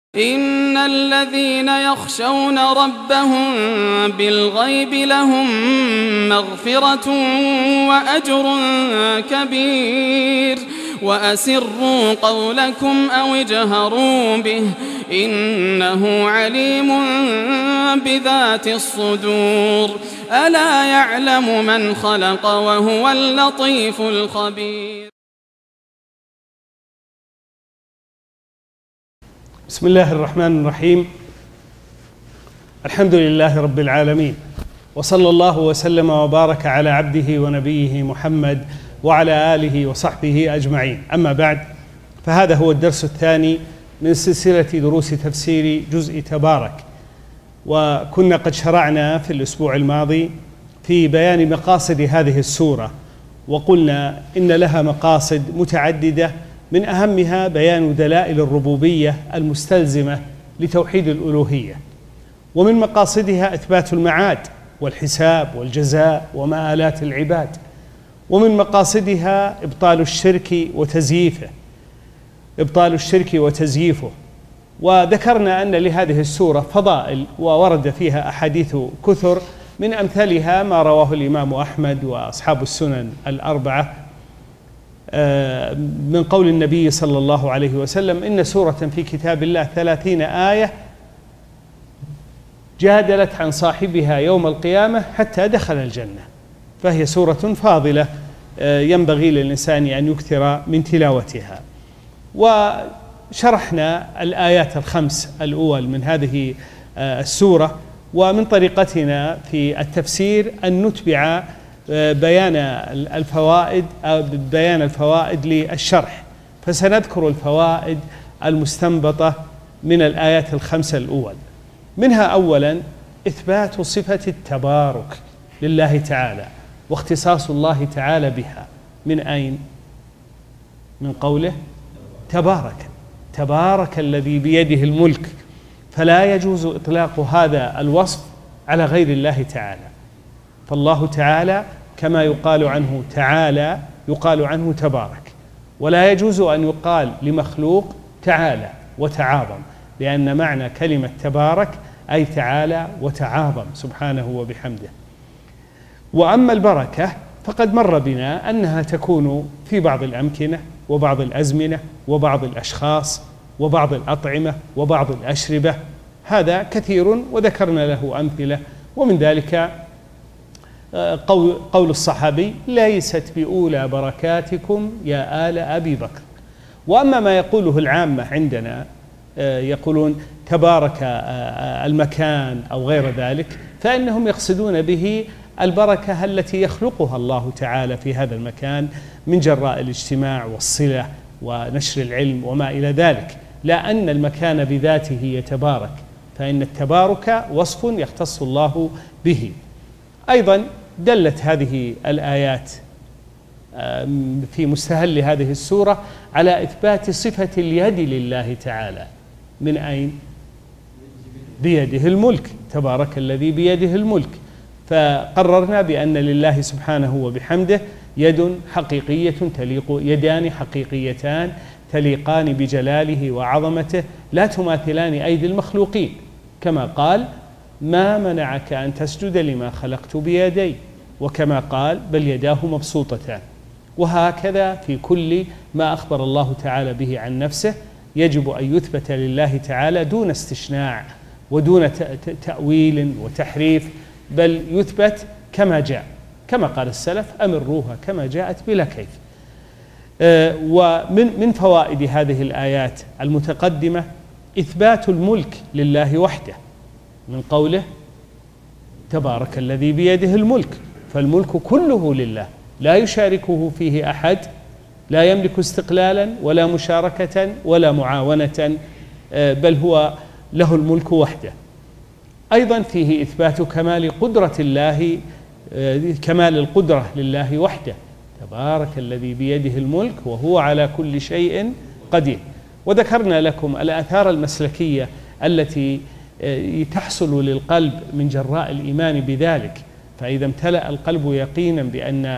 إن الذين يخشون ربهم بالغيب لهم مغفرة وأجر كبير وأسروا قولكم أو اجهروا به إنه عليم بذات الصدور ألا يعلم من خلق وهو اللطيف الخبير. بسم الله الرحمن الرحيم. الحمد لله رب العالمين، وصلى الله وسلم وبارك على عبده ونبيه محمد وعلى آله وصحبه أجمعين. أما بعد، فهذا هو الدرس الثاني من سلسلة دروس تفسير جزء تبارك، وكنا قد شرعنا في الأسبوع الماضي في بيان مقاصد هذه السورة، وقلنا إن لها مقاصد متعددة، من أهمها بيان دلائل الربوبية المستلزمة لتوحيد الألوهية، ومن مقاصدها إثبات المعاد والحساب والجزاء ومآلات العباد، ومن مقاصدها إبطال الشرك وتزييفه. وذكرنا أن لهذه السورة فضائل وورد فيها أحاديث كثر، من أمثالها ما رواه الإمام أحمد وأصحاب السنن الأربعة من قول النبي صلى الله عليه وسلم: إن سورة في كتاب الله 30 آية جادلت عن صاحبها يوم القيامة حتى دخل الجنة، فهي سورة فاضلة ينبغي للإنسان أن يكثر من تلاوتها. وشرحنا الآيات الخمس الأول من هذه السورة، ومن طريقتنا في التفسير أن نتبع بيان الفوائد للشرح، فسنذكر الفوائد المستنبطة من الآيات الخمسة الأول. منها أولا إثبات صفة التبارك لله تعالى، واختصاص الله تعالى بها. من أين؟ من قوله تبارك الذي بيده الملك، فلا يجوز إطلاق هذا الوصف على غير الله تعالى، فالله تعالى كما يقال عنه تعالى يقال عنه تبارك، ولا يجوز أن يقال لمخلوق تعالى وتعاظم، لأن معنى كلمة تبارك أي تعالى وتعاظم سبحانه وبحمده. وأما البركة فقد مر بنا أنها تكون في بعض الأمكنة وبعض الأزمنة وبعض الأشخاص وبعض الأطعمة وبعض الأشربة، هذا كثير وذكرنا له أمثلة، ومن ذلك قول الصحابي: ليست بأولى بركاتكم يا آل أبي بكر. وأما ما يقوله العامة عندنا يقولون تبارك المكان أو غير ذلك، فإنهم يقصدون به البركة التي يخلقها الله تعالى في هذا المكان من جراء الاجتماع والصلة ونشر العلم وما إلى ذلك، لا أن المكان بذاته يتبارك، فإن التبارك وصف يختص الله به. أيضا دلت هذه الآيات في مستهل هذه السورة على إثبات صفة اليد لله تعالى. من أين؟ بيده الملك، تبارك الذي بيده الملك، فقررنا بأن لله سبحانه وبحمده يد حقيقية يدان حقيقيتان تليقان بجلاله وعظمته، لا تماثلان أيدي المخلوقين، كما قال: ما منعك أن تسجد لما خلقت بيدي، وكما قال: بل يداه مبسوطتان. وهكذا في كل ما أخبر الله تعالى به عن نفسه يجب أن يثبت لله تعالى دون استشناع ودون تأويل وتحريف، بل يثبت كما جاء، كما قال السلف: أمروها كما جاءت بلا كيف. ومن فوائد هذه الآيات المتقدمة إثبات الملك لله وحده، من قوله تبارك الذي بيده الملك، فالملك كله لله لا يشاركه فيه أحد، لا يملك استقلالا ولا مشاركة ولا معاونة، بل هو له الملك وحده. أيضا فيه إثبات كمال القدرة لله وحده، تبارك الذي بيده الملك وهو على كل شيء قدير. وذكرنا لكم الآثار المسلكية التي تحصل للقلب من جراء الإيمان بذلك، فإذا امتلأ القلب يقينا بأن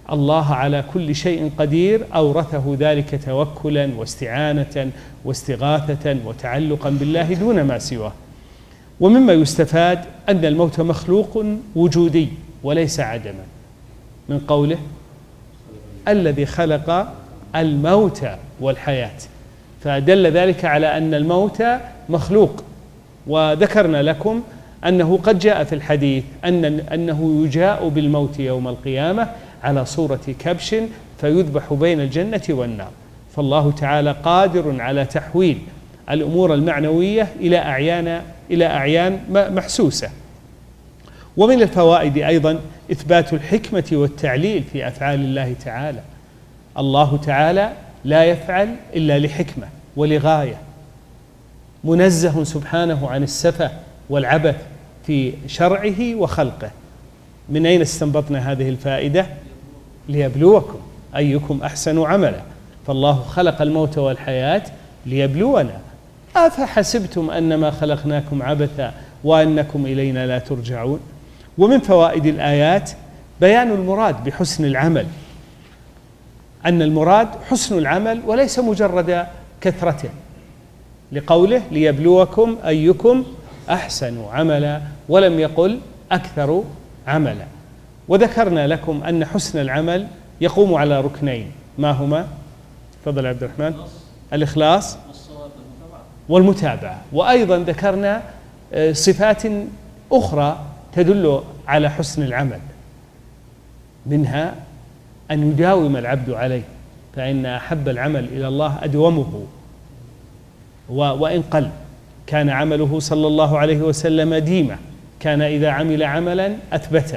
الله على كل شيء قدير أورثه ذلك توكلا واستعانة واستغاثة وتعلقا بالله دون ما سواه. ومما يستفاد أن الموت مخلوق وجودي وليس عدما، من قوله الذي خلق الموت والحياة، فدل ذلك على أن الموت مخلوق. وذكرنا لكم أنه قد جاء في الحديث أنه يجاء بالموت يوم القيامة على صورة كبش فيذبح بين الجنة والنار، فالله تعالى قادر على تحويل الأمور المعنوية إلى أعيان محسوسة. ومن الفوائد أيضا إثبات الحكمة والتعليل في أفعال الله تعالى. الله تعالى لا يفعل إلا لحكمة ولغاية، منزه سبحانه عن السفه والعبث في شرعه وخلقه. من أين استنبطنا هذه الفائدة؟ ليبلوكم أيكم أحسن عملا، فالله خلق الموت والحياة ليبلونا. أفحسبتم أنما خلقناكم عبثا وأنكم إلينا لا ترجعون. ومن فوائد الآيات بيان المراد بحسن العمل، أن المراد حسن العمل وليس مجرد كثرته، لقوله ليبلوكم أيكم أحسن عملا، ولم يقل أكثر عملا. وذكرنا لكم أن حسن العمل يقوم على ركنين، ما هما؟ تفضل عبد الرحمن. الإخلاص والمتابعة. وأيضا ذكرنا صفات أخرى تدل على حسن العمل، منها أن يداوم العبد عليه، فإن أحب العمل إلى الله أدومه وإن قل. كان عمله صلى الله عليه وسلم ديمة، كان إذا عمل عملا أثبته.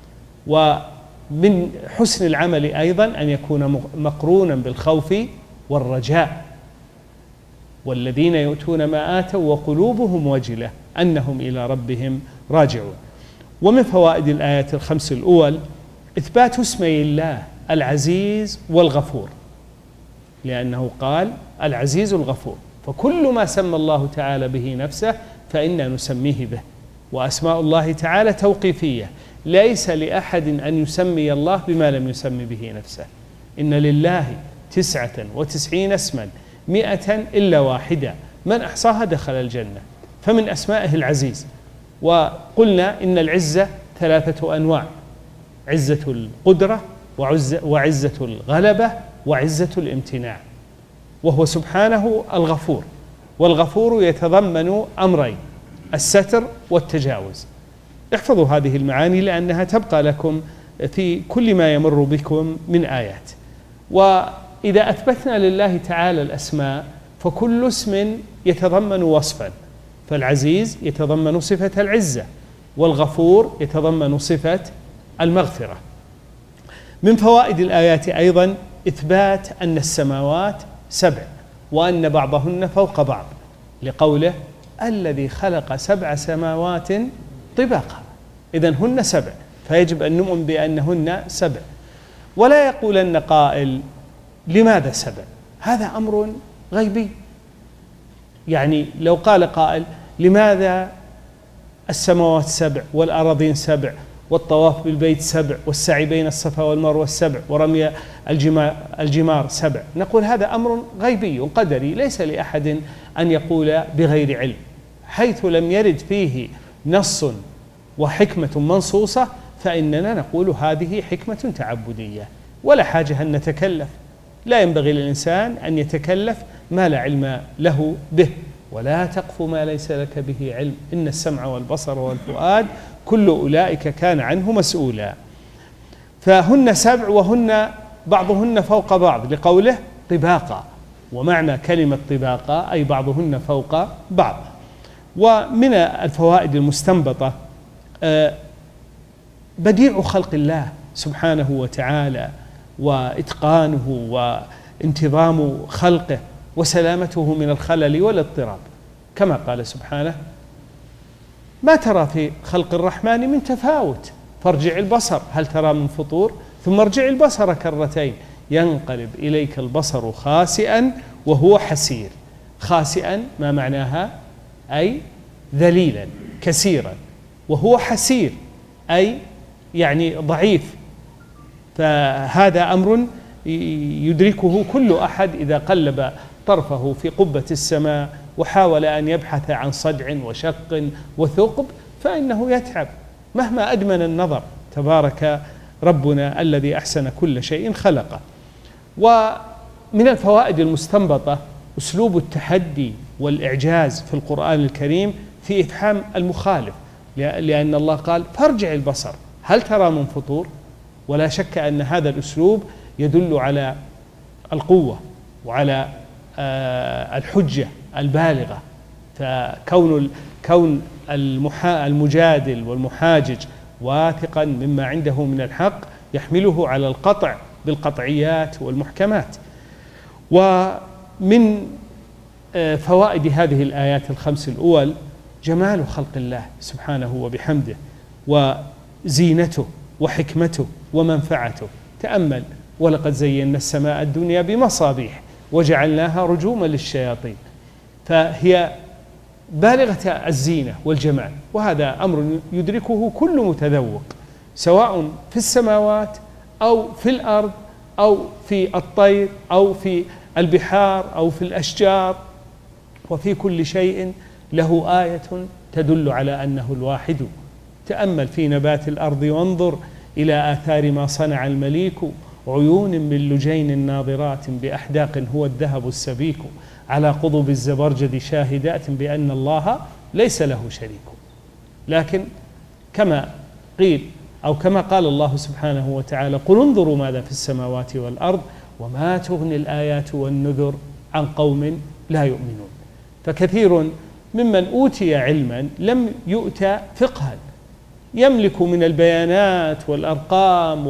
ومن حسن العمل أيضا أن يكون مقرونا بالخوف والرجاء، والذين يؤتون ما آتوا وقلوبهم وجلة أنهم إلى ربهم راجعون. ومن فوائد الآيات الخمس الأول إثبات اسمي الله العزيز والغفور، لأنه قال العزيز الغفور، فكل ما سمى الله تعالى به نفسه فإنا نسميه به. وأسماء الله تعالى توقيفية، ليس لأحد أن يسمي الله بما لم يسمي به نفسه. إن لله 99 اسما 100 إلا واحدة، من أحصاها دخل الجنة. فمن أسمائه العزيز. وقلنا إن العزة 3 أنواع: عزة القدرة وعزة الغلبة وعزة الامتناع. وهو سبحانه الغفور، والغفور يتضمن أمرين: الستر والتجاوز. احفظوا هذه المعاني لأنها تبقى لكم في كل ما يمر بكم من آيات. وإذا أثبتنا لله تعالى الأسماء فكل اسم يتضمن وصفا، فالعزيز يتضمن صفة العزة، والغفور يتضمن صفة المغفرة. من فوائد الآيات أيضا إثبات أن السماوات 7، وأن بعضهن فوق بعض، لقوله الذي خلق 7 سماوات طباقا، إذن هن 7، فيجب أن نؤمن بأنهن 7. ولا يقولن قائل لماذا 7؟ هذا أمر غيبي. يعني لو قال قائل لماذا السماوات 7 والأراضين 7 والطواف بالبيت 7 والسعي بين الصفا والمروة 7 ورمي الجمار 7، نقول هذا أمر غيبي قدري، ليس لأحد أن يقول بغير علم، حيث لم يرد فيه نص وحكمة منصوصة، فإننا نقول هذه حكمة تعبدية، ولا حاجة أن نتكلف. لا ينبغي للإنسان أن يتكلف ما لا علم له به. ولا تقف ما ليس لك به علم، إن السمع والبصر والفؤاد كل أولئك كان عنه مسؤولا. فهن 7 وهن بعضهن فوق بعض، لقوله طباقا، ومعنى كلمة طباقا أي بعضهن فوق بعض. ومن الفوائد المستنبطة بديع خلق الله سبحانه وتعالى، وإتقانه وانتظام خلقه، وسلامته من الخلل والاضطراب، كما قال سبحانه: ما ترى في خلق الرحمن من تفاوت فارجع البصر هل ترى من فطور ثم ارجع البصر كرتين ينقلب إليك البصر خاسئا وهو حسير. خاسئا ما معناها؟ أي ذليلا كسيرا، وهو حسير أي يعني ضعيف فهذا أمر يدركه كل أحد إذا قلب طرفه في قبة السماء وحاول أن يبحث عن صدع وشق وثقب فإنه يتعب مهما أدمن النظر. تبارك ربنا الذي أحسن كل شيء خلقه. ومن الفوائد المستنبطة أسلوب التحدي والإعجاز في القرآن الكريم في إفحام المخالف، لأن الله قال فارجع البصر هل ترى من فطور. ولا شك أن هذا الأسلوب يدل على القوة وعلى الحجة البالغة. فكون المجادل والمحاجج واثقا مما عنده من الحق يحمله على القطع بالقطعيات والمحكمات. ومن فوائد هذه الآيات الخمس الأول جمال خلق الله سبحانه وبحمده وزينته وحكمته ومنفعته. تأمل ولقد زينا السماء الدنيا بمصابيح وجعلناها رجوما للشياطين، فهي بالغة الزينة والجمال، وهذا أمر يدركه كل متذوق سواء في السماوات أو في الأرض أو في الطير أو في البحار أو في الأشجار، وفي كل شيء له آية تدل على أنه الواحد. تأمل في نبات الأرض وانظر إلى آثار ما صنع المليك، عيون من لجين ناظرات بأحداق هو الذهب السبيك، على قضب الزبرجد شاهدات بأن الله ليس له شريك. لكن كما قيل أو كما قال الله سبحانه وتعالى قل انظروا ماذا في السماوات والأرض وما تغني الآيات والنذر عن قوم لا يؤمنون. فكثير ممن أوتي علما لم يؤتى فقها، يملك من البيانات والأرقام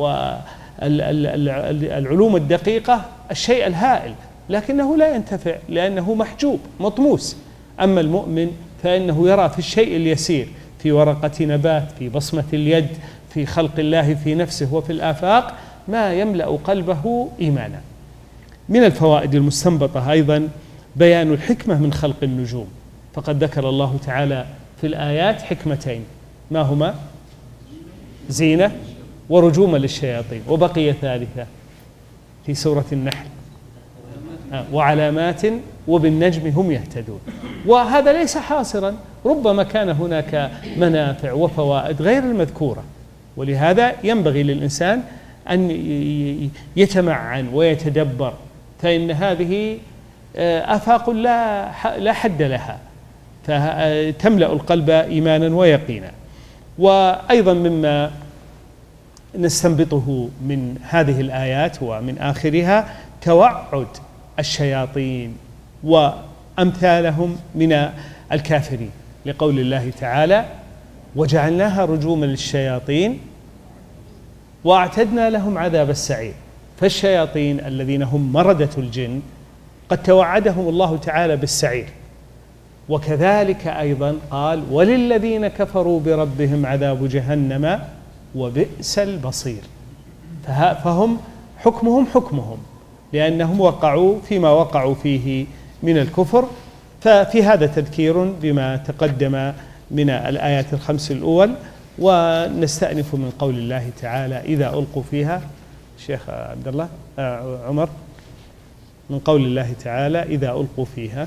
والعلوم الدقيقة الشيء الهائل، لكنه لا ينتفع لأنه محجوب مطموس. أما المؤمن فإنه يرى في الشيء اليسير، في ورقة نبات، في بصمة اليد، في خلق الله في نفسه وفي الآفاق، ما يملأ قلبه إيمانا. من الفوائد المستنبطة أيضا بيان الحكمة من خلق النجوم، فقد ذكر الله تعالى في الآيات حكمتين، ما هما؟ زينة ورجوما للشياطين، وبقي ثالثة في سورة النحل وعلامات وبالنجم هم يهتدون. وهذا ليس حاصرا، ربما كان هناك منافع وفوائد غير المذكورة، ولهذا ينبغي للإنسان أن يتمعن ويتدبر، فإن هذه آفاق لا حد لها، فتملأ القلب إيمانا ويقينا. وأيضا مما نستنبطه من هذه الآيات ومن آخرها توعد الشياطين وأمثالهم من الكافرين، لقول الله تعالى وجعلناها رجوما للشياطين وأعتدنا لهم عذاب السعير. فالشياطين الذين هم مردة الجن قد توعدهم الله تعالى بالسعير، وكذلك أيضا قال وللذين كفروا بربهم عذاب جهنم وبئس المصير. فهم حكمهم لأنهم وقعوا فيما وقعوا فيه من الكفر. ففي هذا تذكير بما تقدم من الآيات الخمس الأول. ونستأنف من قول الله تعالى إذا ألقوا فيها، الشيخ عبد الله عمر، من قول الله تعالى إذا ألقوا فيها.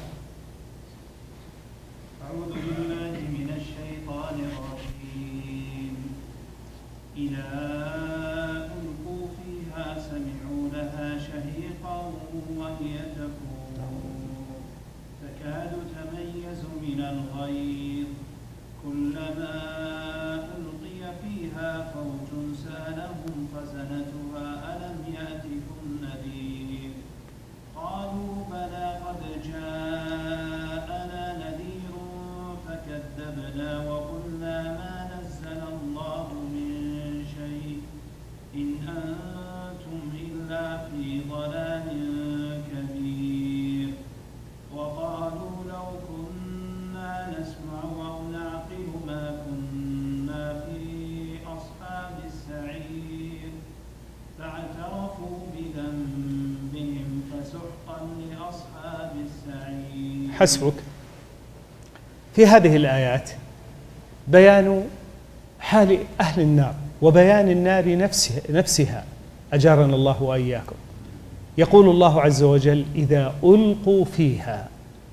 أعوذ بالله من الشيطان الرجيم. إذا ألقوا فيها سمعوا لها شهيقا وهي تفور تكاد تميز من الغيظ كلما ألقي فيها فوج سألهم خزنتها ألم يأتكم نذير قالوا بلى قد جاءنا نذير فكذبنا وقلنا ما نزل الله من شيء إن أنتم إلا في ضلال كبير وقالوا لو كنا نسمع أو نعقل ما كنا في أصحاب السعير فاعترفوا بذنبهم فسحقا لأصحاب السعير. حسبك. في هذه الآيات بيان حال أهل النار وبيان النار نفسها أجارنا الله وإياكم. يقول الله عز وجل: إذا ألقوا فيها.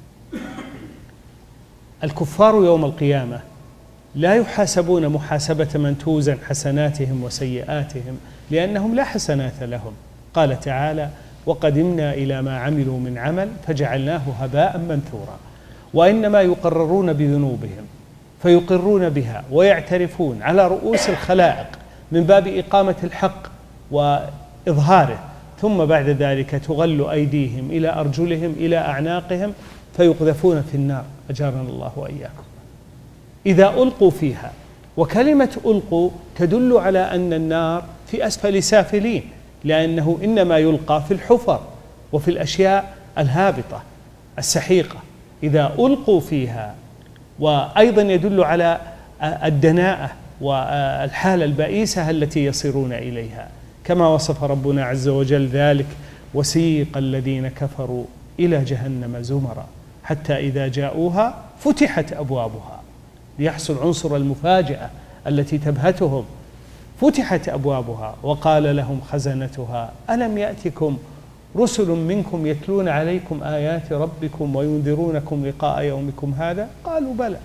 الكفار يوم القيامة لا يحاسبون محاسبة من توزن حسناتهم وسيئاتهم، لأنهم لا حسنات لهم. قال تعالى: وقدمنا إلى ما عملوا من عمل فجعلناه هباء منثورا. وإنما يقررون بذنوبهم فيقرون بها ويعترفون على رؤوس الخلائق من باب إقامة الحق وإظهاره، ثم بعد ذلك تغل أيديهم إلى أرجلهم إلى أعناقهم فيقذفون في النار. أجارنا الله وإياكم. إذا ألقوا فيها، وكلمة ألقوا تدل على أن النار في أسفل سافلين، لأنه إنما يلقى في الحفر وفي الأشياء الهابطة السحيقة. إذا ألقوا فيها، وأيضا يدل على الدناءة والحالة البئيسة التي يصيرون إليها، كما وصف ربنا عز وجل ذلك: وسيق الذين كفروا إلى جهنم زمرا حتى إذا جاءوها فتحت أبوابها، ليحصل عنصر المفاجأة التي تبهتهم. فتحت أبوابها وقال لهم خزنتها ألم يأتكم رسل منكم يتلون عليكم آيات ربكم وينذرونكم لقاء يومكم هذا؟ قالوا بلى.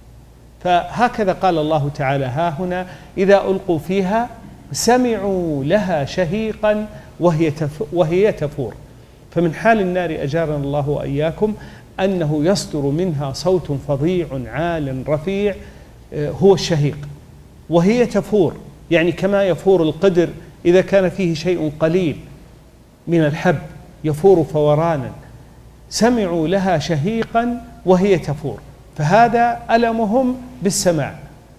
فهكذا قال الله تعالى ها هنا: إذا ألقوا فيها سمعوا لها شهيقا وهي تفور. فمن حال النار أجارنا الله وإياكم أنه يصدر منها صوت فظيع عال رفيع هو الشهيق، وهي تفور، يعني كما يفور القدر إذا كان فيه شيء قليل من الحب يفور فورانا. سمعوا لها شهيقا وهي تفور، فهذا ألمهم بالسماع.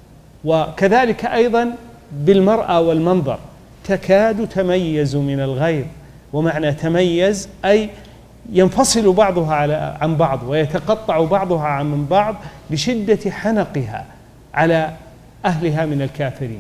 وكذلك أيضا بالمرأى والمنظر، تكاد تميز من الغيظ. ومعنى تميز أي ينفصل بعضها عن بعض ويتقطع بعضها عن بعض لشدة حنقها على أهلها من الكافرين.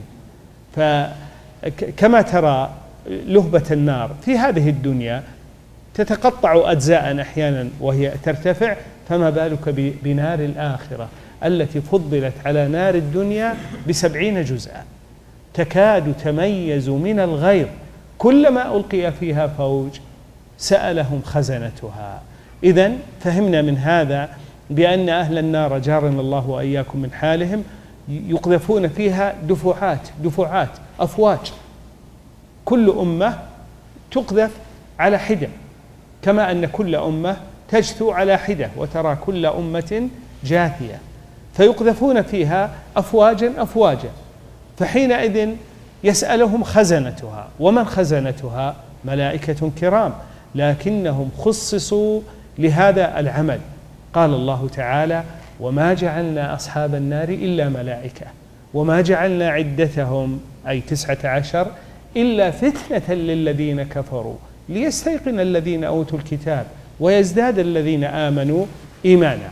فكما ترى لهبة النار في هذه الدنيا تتقطع أجزاء أحيانا وهي ترتفع، فما بالك بنار الآخرة التي فضلت على نار الدنيا ب70 جزءا، تكاد تميز من الغيظ. كلما ألقي فيها فوج سألهم خزنتها. إذن فهمنا من هذا بأن أهل النار جارنا الله وإياكم من حالهم يقذفون فيها دفعات أفواج، كل أمة تقذف على حدة، كما أن كل أمة تجثو على حدة، وترى كل أمة جاثية، فيقذفون فيها أفواجا. فحينئذ يسألهم خزنتها. ومن خزنتها؟ ملائكة كرام، لكنهم خصصوا لهذا العمل. قال الله تعالى: وما جعلنا أصحاب النار إلا ملائكة وما جعلنا عدتهم أي 19 إلا فتنة للذين كفروا ليستيقن الذين أوتوا الكتاب ويزداد الذين آمنوا إيمانا.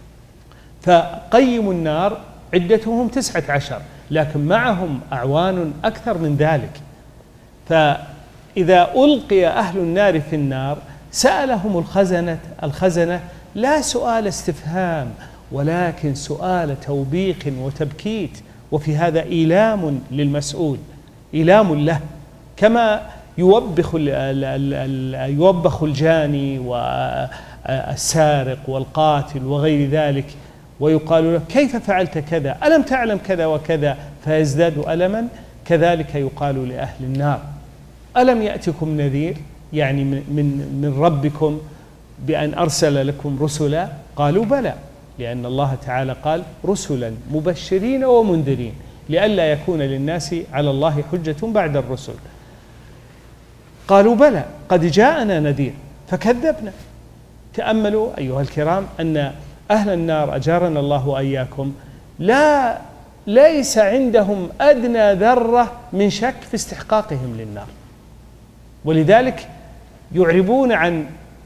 فقيم النار عدتهم 19، لكن معهم أعوان أكثر من ذلك. فإذا ألقي أهل النار في النار سألهم الخزنة لا سؤال استفهام، ولكن سؤال توبيخ وتبكيت، وفي هذا إيلام للمسؤول، إيلام له، كما يوبخ الجاني والسارق والقاتل وغير ذلك، ويقال له كيف فعلت كذا، ألم تعلم كذا وكذا، فيزداد ألما. كذلك يقال لأهل النار: ألم يأتكم نذير، يعني من ربكم بأن أرسل لكم رسلا؟ قالوا بلى، لأن الله تعالى قال: رسلا مبشرين ومنذرين لئلا يكون للناس على الله حجة بعد الرسل. قالوا بلى قد جاءنا نذير فكذبنا. تأملوا أيها الكرام أن أهل النار أجارنا الله وإياكم ليس عندهم أدنى ذرة من شك في استحقاقهم للنار، ولذلك يعربون عن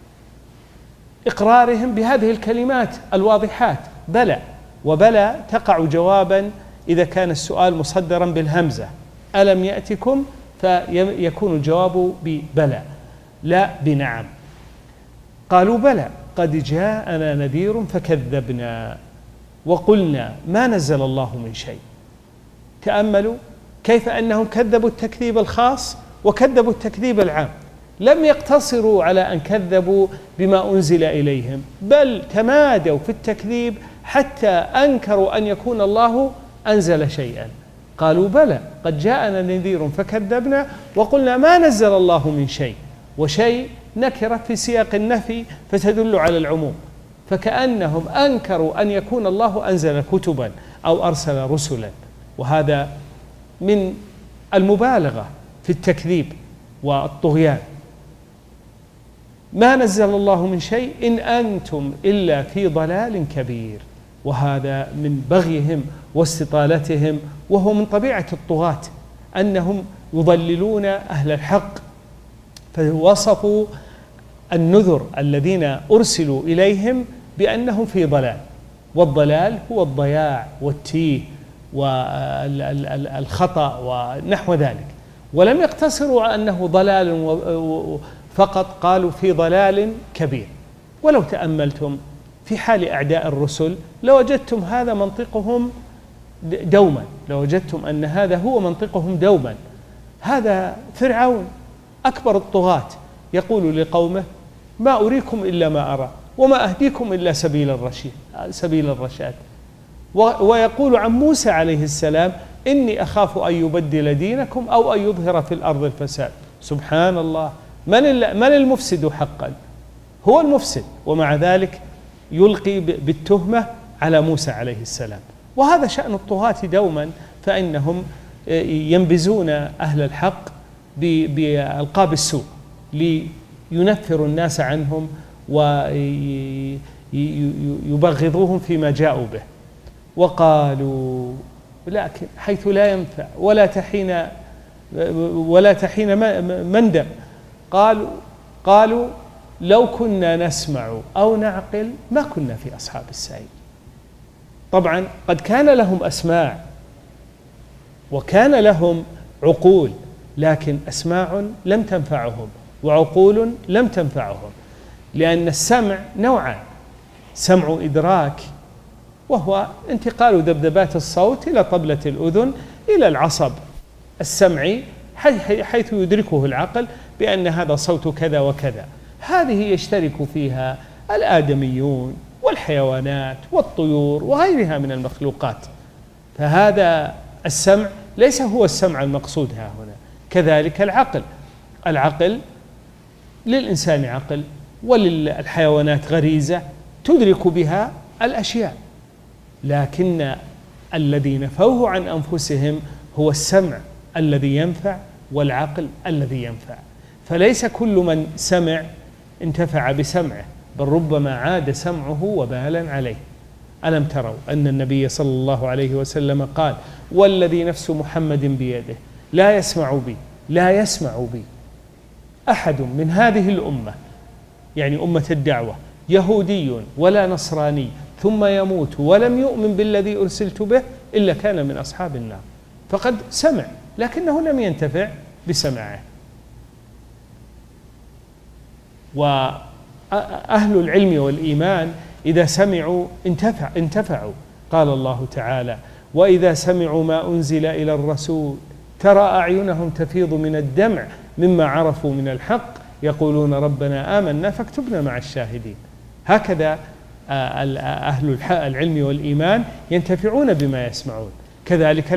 إقرارهم بهذه الكلمات الواضحات: بلى. وبلى تقع جوابا إذا كان السؤال مصدرا بالهمزة، ألم يأتكم، فيكون الجواب ببلى لا بنعم. قالوا بلى قد جاءنا نذير فكذبنا وقلنا ما نزل الله من شيء. تأملوا كيف أنهم كذبوا التكذيب الخاص وكذبوا التكذيب العام. لم يقتصروا على أن كذبوا بما أنزل إليهم، بل تمادوا في التكذيب حتى أنكروا أن يكون الله أنزل شيئا. قالوا بلى قد جاءنا نذير فكذبنا وقلنا ما نزل الله من شيء، وشيء نكرة في سياق النفي فتدل على العموم، فكأنهم أنكروا أن يكون الله أنزل كتبا أو أرسل رسلا، وهذا من المبالغة في التكذيب والطغيان. ما نزل الله من شيء إن أنتم إلا في ضلال كبير، وهذا من بغيهم واستطالتهم، وهو من طبيعة الطغاة أنهم يضللون أهل الحق. فوصفوا النذر الذين أرسلوا إليهم بأنهم في ضلال، والضلال هو الضياع والتيه والخطأ ونحو ذلك. ولم يقتصروا على أنه ضلال فقط، قالوا في ضلال كبير. ولو تأملتم في حال أعداء الرسل لوجدتم هذا منطقهم دوما، لوجدتم أن هذا هو منطقهم دوما. هذا فرعون أكبر الطغاة يقول لقومه ما أريكم إلا ما أرى وما أهديكم إلا سبيل الرشاد. ويقول عن موسى عليه السلام إني أخاف أن يبدل دينكم أو أن يظهر في الأرض الفساد. سبحان الله، من المفسد حقا؟ هو المفسد، ومع ذلك يلقي بالتهمة على موسى عليه السلام. وهذا شأن الطغاة دوما، فإنهم ينبزون أهل الحق بألقاب السوء لينفروا الناس عنهم ويبغضوهم فيما جاءوا به. وقالوا لكن حيث لا ينفع ولا تحين مندم، قالوا لو كنا نسمع أو نعقل ما كنا في أصحاب السعير. طبعا قد كان لهم أسماع وكان لهم عقول، لكن أسماع لم تنفعهم وعقول لم تنفعهم، لأن السمع نوعان: سمع إدراك وهو انتقال ذبذبات الصوت إلى طبلة الأذن إلى العصب السمعي حيث يدركه العقل بأن هذا صوت كذا وكذا. هذه يشترك فيها الآدميون والحيوانات والطيور وغيرها من المخلوقات. فهذا السمع ليس هو السمع المقصود ها هنا. كذلك العقل للإنسان عقل وللحيوانات غريزة تدرك بها الأشياء، لكن الذي نفوه عن أنفسهم هو السمع الذي ينفع والعقل الذي ينفع. فليس كل من سمع انتفع بسمعه، بل ربما عاد سمعه وبالا عليه. ألم تروا أن النبي صلى الله عليه وسلم قال: والذي نفس محمد بيده لا يسمع بي أحد من هذه الأمة، يعني أمة الدعوة، يهودي ولا نصراني ثم يموت ولم يؤمن بالذي أرسلت به إلا كان من أصحاب النار. فقد سمع لكنه لم ينتفع بسمعه. وأهل العلم والإيمان إذا سمعوا انتفعوا. قال الله تعالى: وإذا سمعوا ما أنزل إلى الرسول ترى أعينهم تفيض من الدمع مما عرفوا من الحق يقولون ربنا آمنا فاكتبنا مع الشاهدين. هكذا أهل العلم والإيمان ينتفعون بما يسمعون. كذلك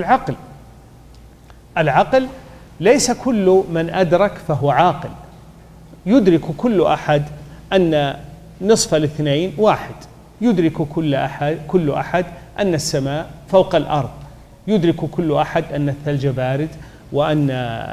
العقل ليس كل من أدرك فهو عاقل. يدرك كل أحد أن نصف الاثنين واحد، يدرك كل أحد أن السماء فوق الأرض، يدرك كل أحد أن الثلج بارد، وأن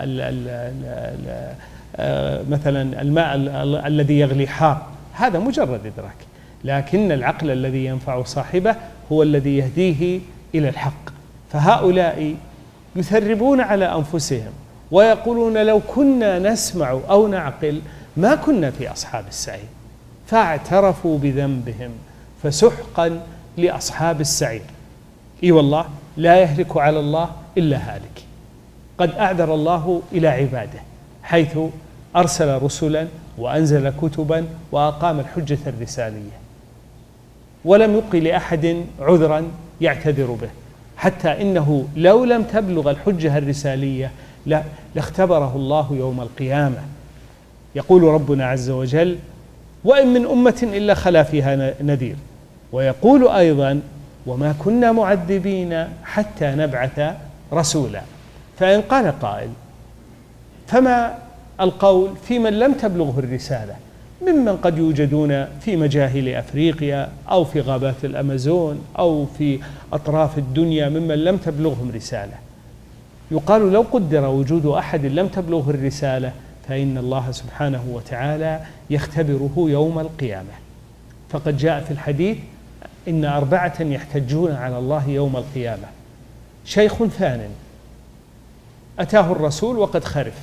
مثلا الماء الذي يغلي حار. هذا مجرد إدراك، لكن العقل الذي ينفع صاحبه هو الذي يهديه إلى الحق. فهؤلاء يثربون على أنفسهم ويقولون لو كنا نسمع أو نعقل ما كنا في أصحاب السعير، فاعترفوا بذنبهم فسحقا لأصحاب السعير. إي والله لا يهلك على الله إلا هالك. قد أعذر الله إلى عباده حيث أرسل رسلا وأنزل كتبا وأقام الحجة الرسالية، ولم يبق لأحد عذرا يعتذر به، حتى إنه لو لم تبلغ الحجة الرسالية لاختبره الله يوم القيامة. يقول ربنا عز وجل: وإن من أمة إلا خلا فيها نذير. ويقول أيضا: وما كنا معذبين حتى نبعث رسولا. فإن قال قائل: فما القول في من لم تبلغه الرسالة ممن قد يوجدون في مجاهل أفريقيا أو في غابات الأمازون أو في أطراف الدنيا ممن لم تبلغهم رسالة؟ يقال: لو قدر وجود أحد لم تبلغه الرسالة فإن الله سبحانه وتعالى يختبره يوم القيامة. فقد جاء في الحديث: إن 4 يحتجون على الله يوم القيامة: شيخ فان أتاه الرسول وقد خرف،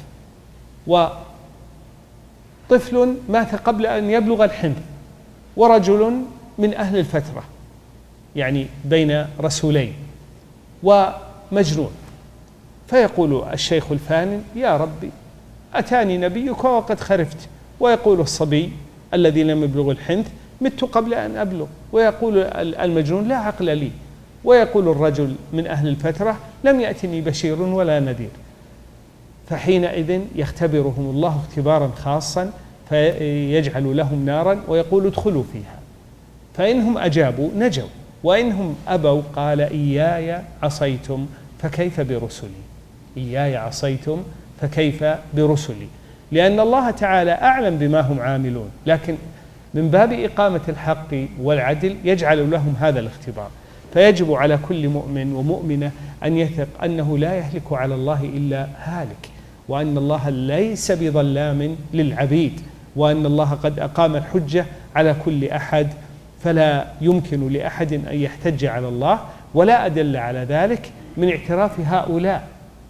وطفل مات قبل أن يبلغ الحنث، ورجل من أهل الفترة، يعني بين رسولين، ومجنون. فيقول الشيخ الفان: يا ربي، أتاني نبيك وقد خرفت. ويقول الصبي الذي لم يبلغ الحنث: مت قبل أن أبلغ. ويقول المجنون: لا عقل لي. ويقول الرجل من أهل الفترة: لم يأتني بشير ولا نذير. فحينئذ يختبرهم الله اختبارا خاصا، فيجعل لهم نارا ويقول: ادخلوا فيها. فإنهم أجابوا نجوا، وإنهم أبوا قال: إياي عصيتم فكيف برسلي. إياي عصيتم فكيف برسلي. لأن الله تعالى أعلم بما هم عاملون، لكن من باب إقامة الحق والعدل يجعل لهم هذا الاختبار. فيجب على كل مؤمن ومؤمنة أن يثق أنه لا يهلك على الله إلا هالك، وأن الله ليس بظلام للعبيد، وأن الله قد أقام الحجة على كل أحد، فلا يمكن لأحد أن يحتج على الله. ولا أدل على ذلك من اعتراف هؤلاء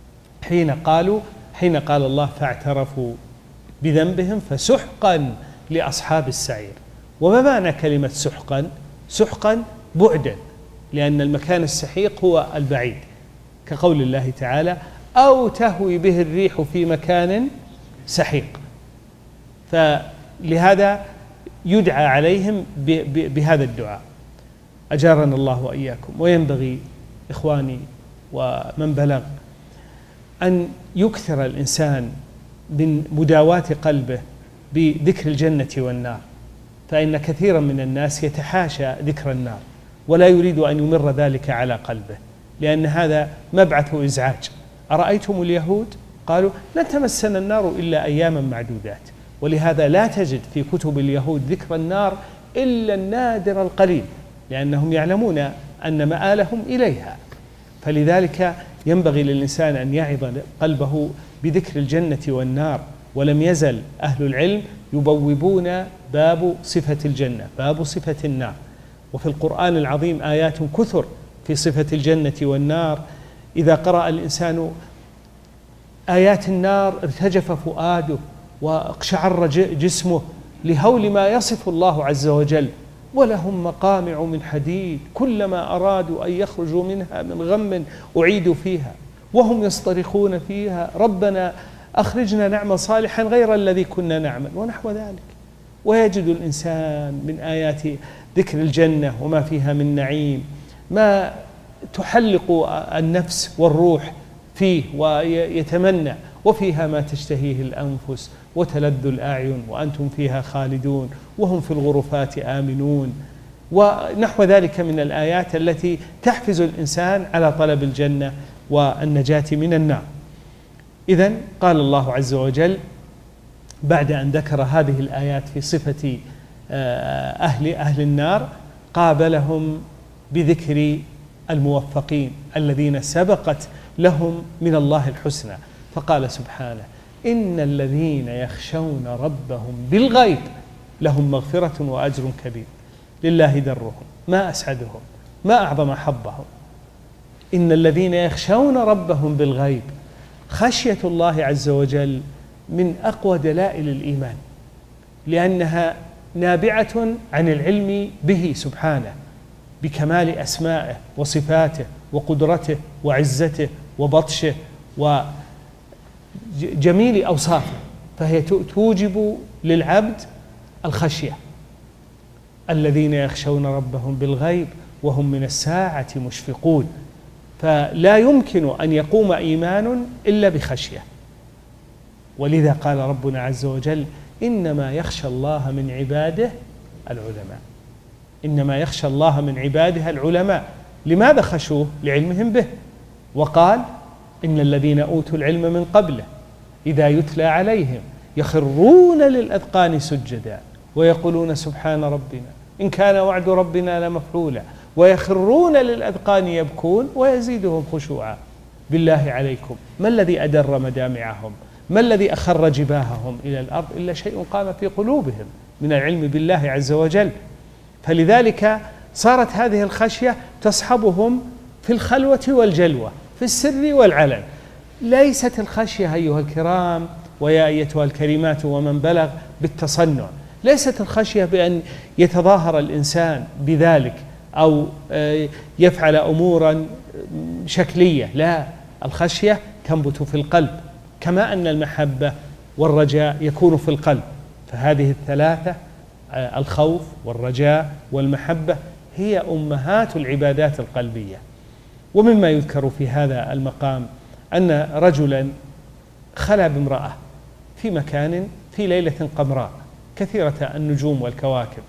حين قال الله: فاعترفوا بذنبهم فسحقا لأصحاب السعير. وما معنى كلمة سحقا؟ سحقا بعدا، لأن المكان السحيق هو البعيد، كقول الله تعالى: أو تهوي به الريح في مكان سحيق. فلهذا يدعى عليهم بهذا الدعاء، أجارنا الله وإياكم. وينبغي إخواني ومن بلغ أن يكثر الإنسان من مداواة قلبه بذكر الجنة والنار، فإن كثيرا من الناس يتحاشى ذكر النار ولا يريد أن يمر ذلك على قلبه، لأن هذا مبعث إزعاج. أرأيتم اليهود؟ قالوا: لن تمسنا النار إلا أياما معدودات. ولهذا لا تجد في كتب اليهود ذكر النار إلا النادر القليل، لأنهم يعلمون أن مآلهم إليها. فلذلك ينبغي للإنسان أن يعظ قلبه بذكر الجنة والنار. ولم يزل أهل العلم يبوبون باب صفة الجنة، باب صفة النار. وفي القرآن العظيم آيات كثر في صفة الجنة والنار. إذا قرأ الإنسان آيات النار ارتجف فؤاده واقشعر جسمه لهول ما يصف الله عز وجل: ولهم مقامع من حديد كلما أرادوا أن يخرجوا منها من غم أعيدوا فيها وهم يصطرخون فيها ربنا أخرجنا نعمل صالحا غير الذي كنا نعمل، ونحو ذلك. ويجد الإنسان من آيات ذكر الجنة وما فيها من نعيم ما تحلق النفس والروح فيه ويتمنى: وفيها ما تشتهيه الأنفس وتلذ الأعين وأنتم فيها خالدون وهم في الغرفات آمنون، ونحو ذلك من الآيات التي تحفز الإنسان على طلب الجنة والنجاة من النار. إذن قال الله عز وجل بعد أن ذكر هذه الآيات في صفة أهل النار، قابلهم بذكر الموفقين الذين سبقت لهم من الله الحسنى، فقال سبحانه: إن الذين يخشون ربهم بالغيب لهم مغفرة وأجر كبير. لله درهم، ما أسعدهم، ما أعظم حظهم. إن الذين يخشون ربهم بالغيب. خشية الله عز وجل من أقوى دلائل الإيمان، لأنها نابعة عن العلم به سبحانه بكمال أسمائه وصفاته وقدرته وعزته وبطشه وجميل أوصافه، فهي توجب للعبد الخشية. الذين يخشون ربهم بالغيب وهم من الساعة مشفقون. فلا يمكن أن يقوم إيمان إلا بخشية. ولذا قال ربنا عز وجل: إنما يخشى الله من عباده العلماء. إنما يخشى الله من عباده العلماء. لماذا خشوه؟ لعلمهم به. وقال: إن الذين أوتوا العلم من قبله إذا يتلى عليهم يخرون للأذقان سجدا ويقولون سبحان ربنا إن كان وعد ربنا لمفعولا ويخرون للأذقان يبكون ويزيدهم خشوعا. بالله عليكم، ما الذي أدر مدامعهم؟ ما الذي أخر جباههم إلى الأرض إلا شيء قام في قلوبهم من العلم بالله عز وجل. فلذلك صارت هذه الخشية تصحبهم في الخلوة والجلوة، في السر والعلن. ليست الخشية أيها الكرام ويا أيتها الكريمات ومن بلغ بالتصنع، ليست الخشية بأن يتظاهر الإنسان بذلك أو يفعل أمورا شكلية، لا، الخشية تنبت في القلب، كما أن المحبة والرجاء يكون في القلب. فهذه الثلاثة، الخوف والرجاء والمحبة، هي أمهات العبادات القلبية. ومما يذكر في هذا المقام أن رجلا خلا بامرأة في مكان في ليلة قمراء كثيرة النجوم والكواكب،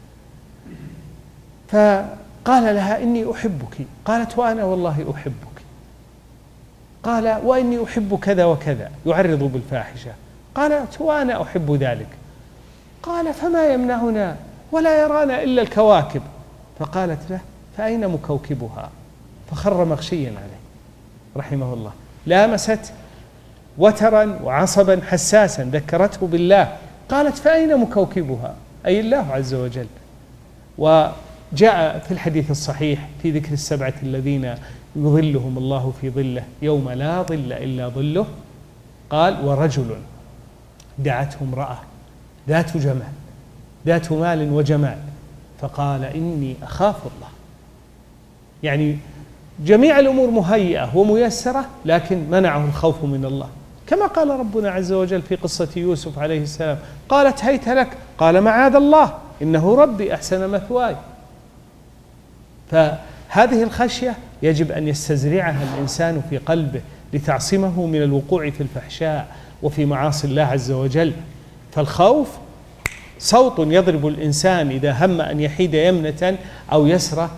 فقال لها: إني أحبك. قالت: وأنا والله أحبك. قال: وإني أحب كذا وكذا، يعرض بالفاحشة. قالت: وأنا أحب ذلك. قال: فما يمنعنا ولا يرانا إلا الكواكب. فقالت له: فأين مكوكبها؟ فخر مغشيا عليه رحمه الله. لامست وترا وعصبا حساسا ذكرته بالله. قالت: فأين مكوكبها؟ أي الله عز وجل. وجاء في الحديث الصحيح في ذكر السبعة الذين يظلهم الله في ظله يوم لا ظل إلا ظله، قال: ورجل دعته امرأة ذات جمال، ذات مال وجمال، فقال: إني أخاف الله. يعني جميع الأمور مهيئة وميسرة، لكن منعه الخوف من الله، كما قال ربنا عز وجل في قصة يوسف عليه السلام: قالت: هيت لك، قال: معاذ الله إنه ربي أحسن مثواي. فهذه الخشية يجب أن يستزرعها الإنسان في قلبه لتعصمه من الوقوع في الفحشاء وفي معاصي الله عز وجل. فالخوف صوت يضرب الإنسان إذا هم أن يحيد يمنة أو يسرة،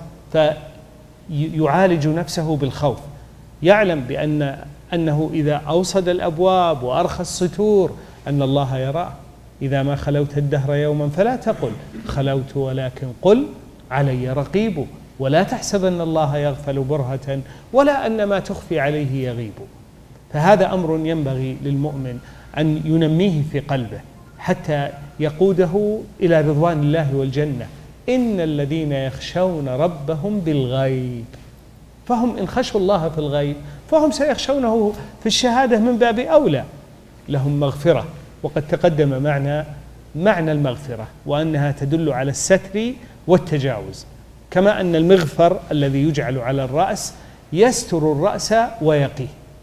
فيعالج نفسه بالخوف، يعلم أنه إذا أوصد الأبواب وأرخى الستور أن الله يراه. إذا ما خلوت الدهر يوما فلا تقل خلوت، ولكن قل علي رقيب، ولا تحسبن الله يغفل برهة ولا أن ما تخفي عليه يغيب. فهذا أمر ينبغي للمؤمن أن ينميه في قلبه حتى يقوده إلى رضوان الله والجنة. إن الذين يخشون ربهم بالغيب، فهم إن خشوا الله في الغيب فهم سيخشونه في الشهادة من باب أولى، لهم مغفرة. وقد تقدم معنى المغفرة، وأنها تدل على الستر والتجاوز، كما أن المغفر الذي يجعل على الرأس يستر الرأس ويقيه.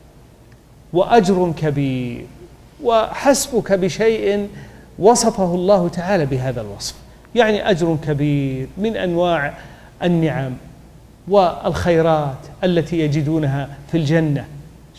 وأجر كبير، وحسبك بشيء وصفه الله تعالى بهذا الوصف، يعني أجر كبير من أنواع النعم والخيرات التي يجدونها في الجنة.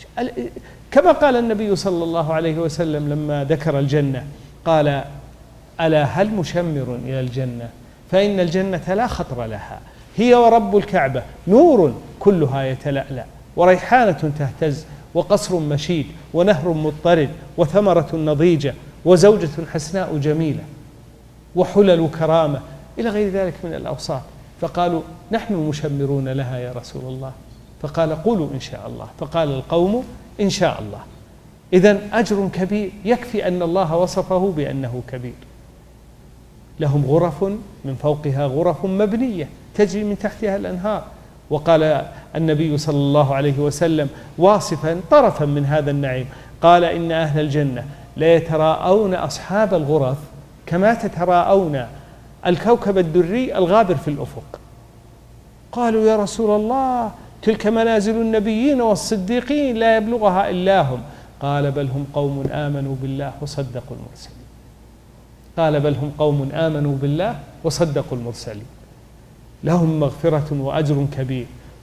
كما قال النبي صلى الله عليه وسلم لما ذكر الجنة قال: ألا هل مشمر إلى الجنة فإن الجنة لا خطر لها، هي ورب الكعبة نور كلها يتلألأ، وريحانة تهتز، وقصر مشيد، ونهر مضطرد، وثمرة نضيجة، وزوجة حسناء جميلة، وحلل كرامة، إلى غير ذلك من الأوصاف. فقالوا: نحن مشمرون لها يا رسول الله. فقال: قولوا إن شاء الله. فقال القوم: إن شاء الله. إذن أجر كبير، يكفي أن الله وصفه بأنه كبير. لهم غرف من فوقها غرف مبنية تجري من تحتها الأنهار. وقال النبي صلى الله عليه وسلم واصفا طرفا من هذا النعيم، قال: إن أهل الجنة ليتراءون أصحاب الغرف كما تتراءون الكوكب الدري الغابر في الأفق. قالوا: يا رسول الله، تلك منازل النبيين والصديقين لا يبلغها إلا هم. قال: بل هم قوم آمنوا بالله وصدقوا المرسلين. قال: بل هم قوم آمنوا بالله وصدقوا المرسلين. لهم مغفرة وأجر كبير،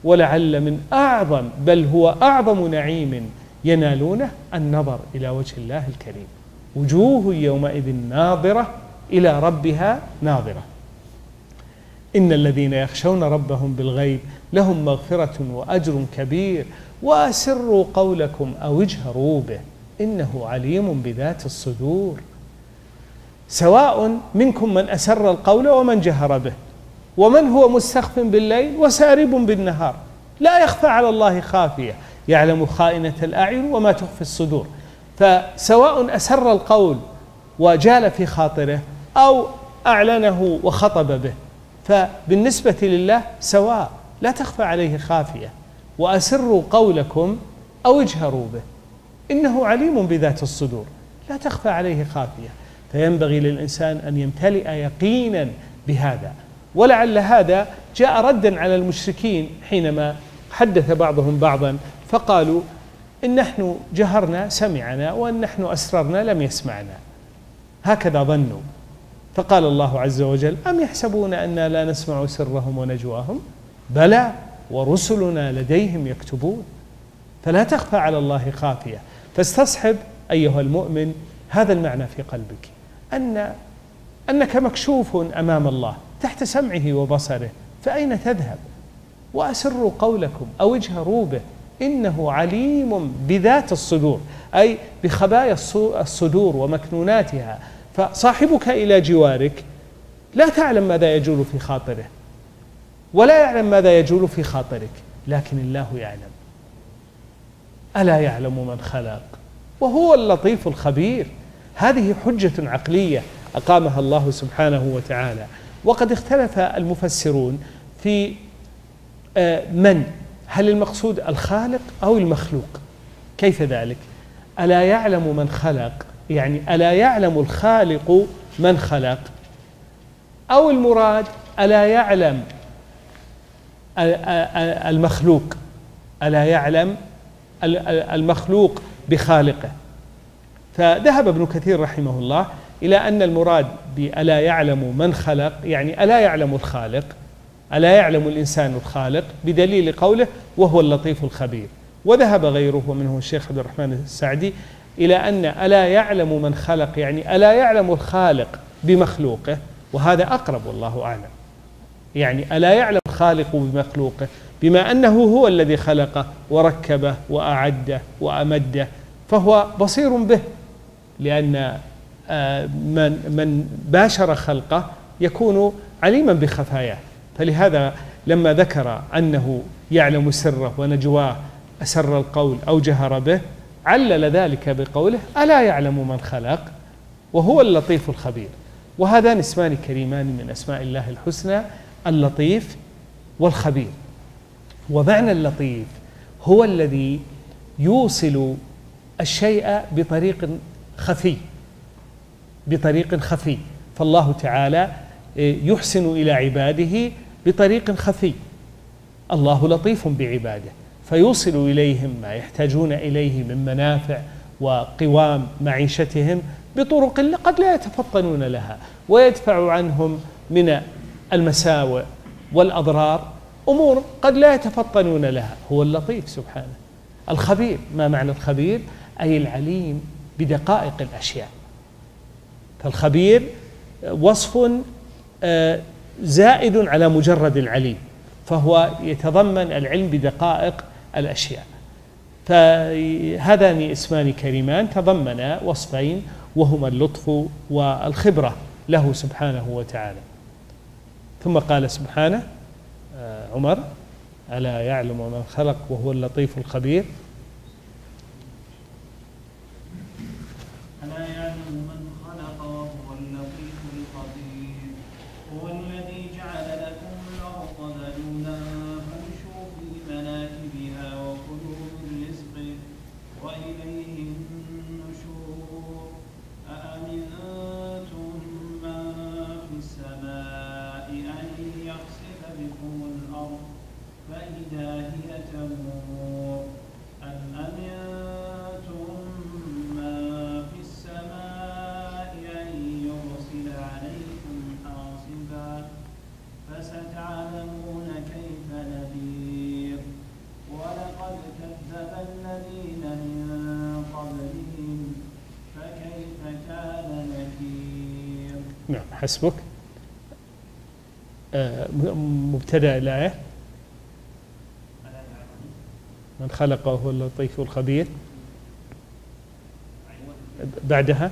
ولعل من أعظم بل هو أعظم نعيم ينالونه النظر إلى وجه الله الكريم. وجوه يومئذ ناظرة إلى ربها ناظرة. إن الذين يخشون ربهم بالغيب لهم مغفرة وأجر كبير وأسروا قولكم أو اجهروا به إنه عليم بذات الصدور. سواء منكم من أسر القول ومن جهر به ومن هو مستخف بالليل وسارب بالنهار لا يخفى على الله خافية يعلم خائنة الأعين وما تخفي الصدور. فسواء أسر القول وجال في خاطره أو أعلنه وخطب به، فبالنسبة لله سواء لا تخفى عليه خافية. وأسروا قولكم أو اجهروا به إنه عليم بذات الصدور، لا تخفى عليه خافية. فينبغي للإنسان أن يمتلئ يقينا بهذا. ولعل هذا جاء ردا على المشركين حينما حدث بعضهم بعضا فقالوا إن نحن جهرنا سمعنا وإن نحن أسررنا لم يسمعنا، هكذا ظنوا. فقال الله عز وجل أم يحسبون أننا لا نسمع سرهم ونجواهم بلى ورسلنا لديهم يكتبون. فلا تخفى على الله خافية. فاستصحب أيها المؤمن هذا المعنى في قلبك، أنك مكشوف أمام الله تحت سمعه وبصره، فأين تذهب؟ وأسروا قولكم أو اجهروا به إنه عليم بذات الصدور، أي بخبايا الصدور ومكنوناتها. فصاحبك إلى جوارك لا تعلم ماذا يجول في خاطره ولا يعلم ماذا يجول في خاطرك، لكن الله يعلم. ألا يعلم من خلق وهو اللطيف الخبير. هذه حجة عقلية أقامها الله سبحانه وتعالى. وقد اختلف المفسرون في هل المقصود الخالق أو المخلوق؟ كيف ذلك؟ ألا يعلم من خلق، يعني ألا يعلم الخالق من خلق، أو المراد ألا يعلم المخلوق، ألا يعلم المخلوق بخالقه. فذهب ابن كثير رحمه الله إلى أن المراد بألا يعلم من خلق يعني ألا يعلم الخالق، ألا يعلم الإنسان الخالق، بدليل قوله وهو اللطيف الخبير. وذهب غيره ومنه الشيخ عبد الرحمن السعدي إلى أن ألا يعلم من خلق يعني ألا يعلم الخالق بمخلوقه، وهذا أقرب والله أعلم. يعني ألا يعلم الخالق بمخلوقه بما أنه هو الذي خلقه وركبه وأعده وأمده، فهو بصير به، لأن من باشر خلقه يكون عليما بخفاياه. فلهذا لما ذكر أنه يعلم سره ونجواه أسر القول أو جهر به علل ذلك بقوله ألا يعلم من خلق وهو اللطيف الخبير. وهذان اسمان كريمان من أسماء الله الحسنى، اللطيف والخبير. ومعنى اللطيف هو الذي يوصل الشيء بطريق خفي، فالله تعالى يحسن إلى عباده بطريق خفي. الله لطيف بعباده فيوصل إليهم ما يحتاجون إليه من منافع وقوام معيشتهم بطرق قد لا يتفطنون لها، ويدفع عنهم من المساوئ والأضرار أمور قد لا يتفطنون لها. هو اللطيف سبحانه. الخبير، ما معنى الخبير؟ أي العليم بدقائق الأشياء. فالخبير وصف زائد على مجرد العليم، فهو يتضمن العلم بدقائق الأشياء. فهذان اسمان كريمان تضمنا وصفين وهما اللطف والخبرة له سبحانه وتعالى. ثم قال سبحانه عمر ألا يعلم من خلق وهو اللطيف الخبير. ألا يعلم من خلق وهو اللطيف الخبير. هو الذي جعل لكم الأرض ذلولا فامشوا في مناكبها وكلوا من رزقه وإليه النشور. أأمنتم من في السماء أن يخسف بكم الأرض فإذا هي تمور أم أمنتم من في السماء أن يرسل عليكم حاصبا فستعلمون كيف نذير. نعم حسبك. مبتدأ الآية من خلقه هو اللطيف الخبير، بعدها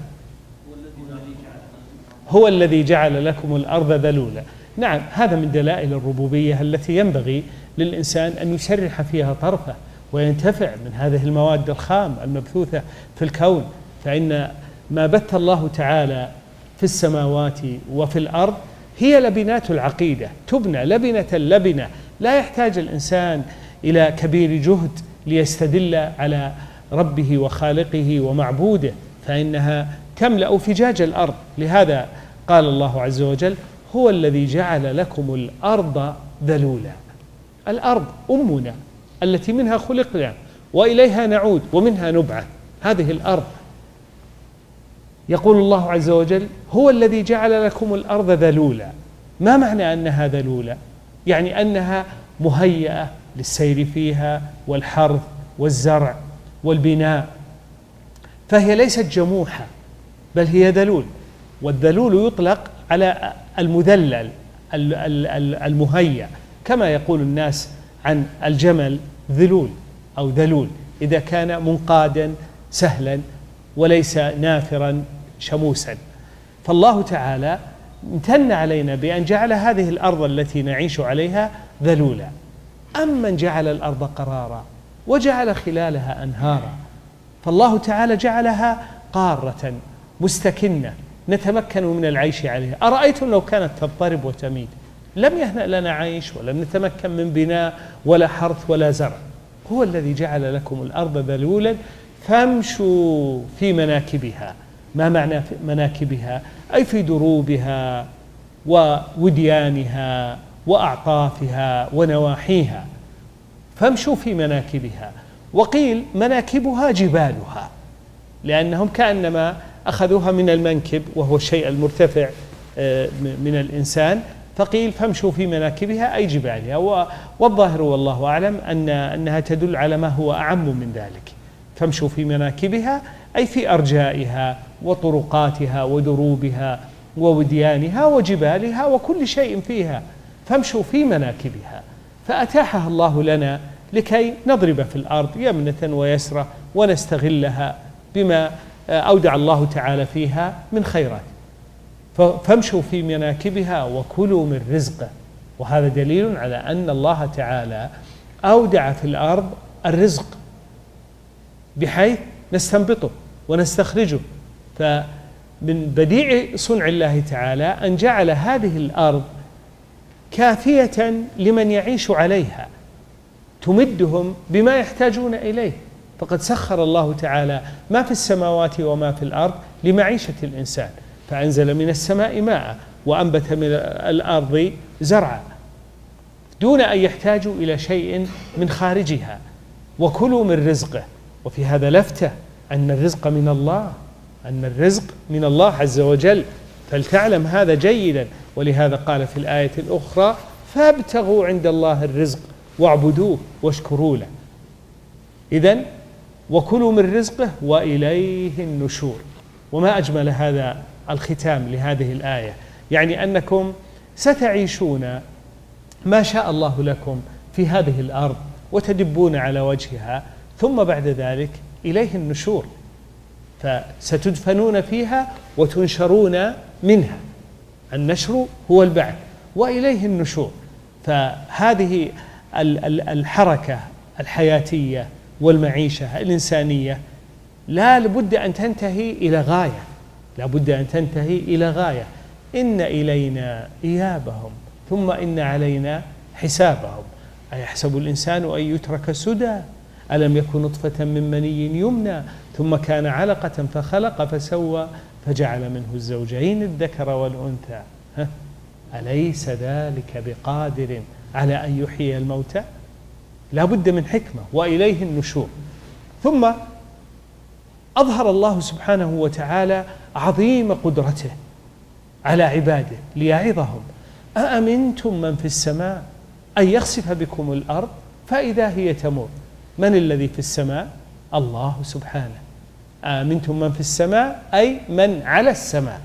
هو الذي جعل لكم الأرض ذلولا. نعم هذا من دلائل الربوبية التي ينبغي للإنسان أن يسرح فيها طرفه وينتفع من هذه المواد الخام المبثوثة في الكون، فإن ما بث الله تعالى في السماوات وفي الأرض هي لبنات العقيدة، تبنى لبنة، لا يحتاج الإنسان إلى كبير جهد ليستدل على ربه وخالقه ومعبوده، فإنها تملأ فجاج الأرض. لهذا قال الله عز وجل هو الذي جعل لكم الأرض ذلولا. الأرض أمنا التي منها خلقنا وإليها نعود ومنها نبعث، هذه الأرض. يقول الله عز وجل هو الذي جعل لكم الأرض ذلولا. ما معنى أنها ذلولا؟ يعني أنها مهيئة للسير فيها والحرث والزرع والبناء، فهي ليست جموحة بل هي ذلول. والذلول يطلق على المذلل المهيأ، كما يقول الناس عن الجمل ذلول أو ذلول إذا كان منقادا سهلا وليس نافرا شموسا. فالله تعالى امتن علينا بأن جعل هذه الأرض التي نعيش عليها ذلولا. أمن جعل الأرض قرارا وجعل خلالها أنهارا، فالله تعالى جعلها قارة مستكنة نتمكن من العيش عليها. أرأيتم لو كانت تضطرب وتميد لم يهنأ لنا عيش ولم نتمكن من بناء ولا حرث ولا زرع. هو الذي جعل لكم الأرض ذلولا فامشوا في مناكبها. ما معنى في مناكبها؟ أي في دروبها ووديانها وأعطافها ونواحيها، فامشوا في مناكبها. وقيل مناكبها جبالها، لأنهم كأنما أخذوها من المنكب وهو الشيء المرتفع من الإنسان، فقيل فامشوا في مناكبها أي جبالها. والظاهر والله أعلم أنها تدل على ما هو أعم من ذلك. فامشوا في مناكبها أي في أرجائها وطرقاتها ودروبها ووديانها وجبالها وكل شيء فيها، فامشوا في مناكبها. فأتاحها الله لنا لكي نضرب في الأرض يمنة ويسرة ونستغلها بما أودع الله تعالى فيها من خيرات. فامشوا في مناكبها وكلوا من رزقه. وهذا دليل على أن الله تعالى أودع في الأرض الرزق بحيث نستنبطه ونستخرجه. فمن بديع صنع الله تعالى أن جعل هذه الأرض كافية لمن يعيش عليها، تمدهم بما يحتاجون إليه. فقد سخر الله تعالى ما في السماوات وما في الأرض لمعيشة الإنسان، فأنزل من السماء ماء وأنبت من الأرض زرعا دون أن يحتاجوا إلى شيء من خارجها. وكلوا من رزقه. وفي هذا لفتة أن الرزق من الله، أن الرزق من الله عز وجل، فلتعلم هذا جيدا. ولهذا قال في الآية الأخرى فابتغوا عند الله الرزق واعبدوه واشكروا له. إذن وكلوا من رزقه وإليه النشور. وما أجمل هذا الختام لهذه الآية، يعني أنكم ستعيشون ما شاء الله لكم في هذه الأرض وتدبون على وجهها، ثم بعد ذلك إليه النشور، فستدفنون فيها وتنشرون منها. النشر هو البعث وإليه النشور. فهذه الحركة الحياتية والمعيشة الإنسانية لا بد أن تنتهي إلى غاية، لا بد أن تنتهي إلى غاية. إن إلينا إيابهم ثم إن علينا حسابهم. أيحسب الإنسان أن يترك سدى ألم يكن نطفة من مني يمنى ثم كان علقة فخلق فسوى فجعل منه الزوجين الذكر والأنثى أليس ذلك بقادر على أن يحيي الموتى؟ لا بد من حكمة وإليه النشور. ثم أظهر الله سبحانه وتعالى عظيم قدرته على عباده ليعظهم. أأمنتم من في السماء أن يخسف بكم الأرض فإذا هي تمور. من الذي في السماء؟ الله سبحانه. أأمنتم من في السماء أي من على السماء،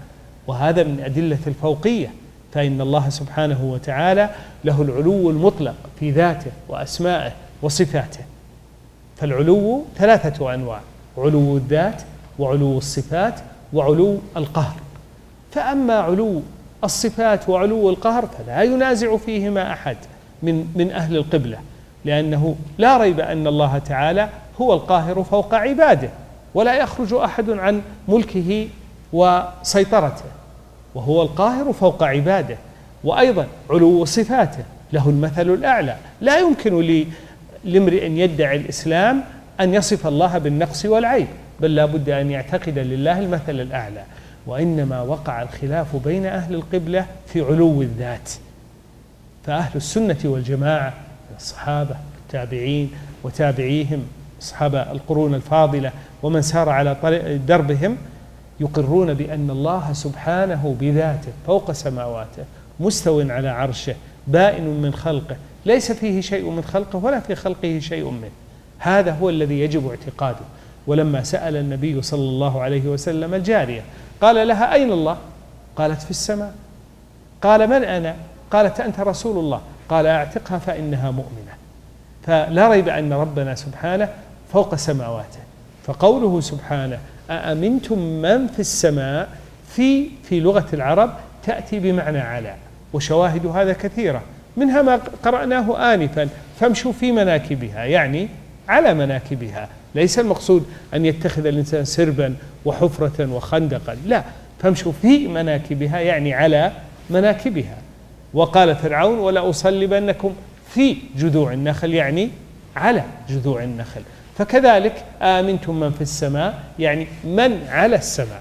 وهذا من أدلة الفوقية، فإن الله سبحانه وتعالى له العلو المطلق في ذاته وأسمائه وصفاته. فالعلو 3 أنواع: علو الذات، وعلو الصفات، وعلو القهر. فأما علو الصفات وعلو القهر فلا ينازع فيهما أحد من أهل القبلة، لأنه لا ريب أن الله تعالى هو القاهر فوق عباده، ولا يخرج أحد عن ملكه وسيطرته، وهو القاهر فوق عباده. وأيضا علو صفاته، له المثل الأعلى، لا يمكن لامرئ يدعي الإسلام أن يصف الله بالنقص والعيب، بل لا بد أن يعتقد لله المثل الأعلى. وإنما وقع الخلاف بين أهل القبلة في علو الذات. فأهل السنة والجماعة الصحابة التابعين وتابعيهم أصحاب القرون الفاضلة ومن سار على دربهم يقرون بأن الله سبحانه بذاته فوق سماواته، مستو على عرشه، بائن من خلقه، ليس فيه شيء من خلقه ولا في خلقه شيء منه. هذا هو الذي يجب اعتقاده. ولما سأل النبي صلى الله عليه وسلم الجارية قال لها: أين الله؟ قالت: في السماء. قال: من أنا؟ قالت: أنت رسول الله. قال: أعتقها فإنها مؤمنة. فلا ريب أن ربنا سبحانه فوق سماواته. فقوله سبحانه أأمنتم من في السماء في لغة العرب تأتي بمعنى على، وشواهد هذا كثيرة، منها ما قرأناه آنفا: فامشوا في مناكبها، يعني على مناكبها. ليس المقصود أن يتخذ الإنسان سربا وحفرة وخندقا، لا، فامشوا في مناكبها يعني على مناكبها. وقال فرعون: ولا أصلبنكم في جذوع النخل، يعني على جذوع النخل. فكذلك آمنتم من في السماء يعني من على السماء.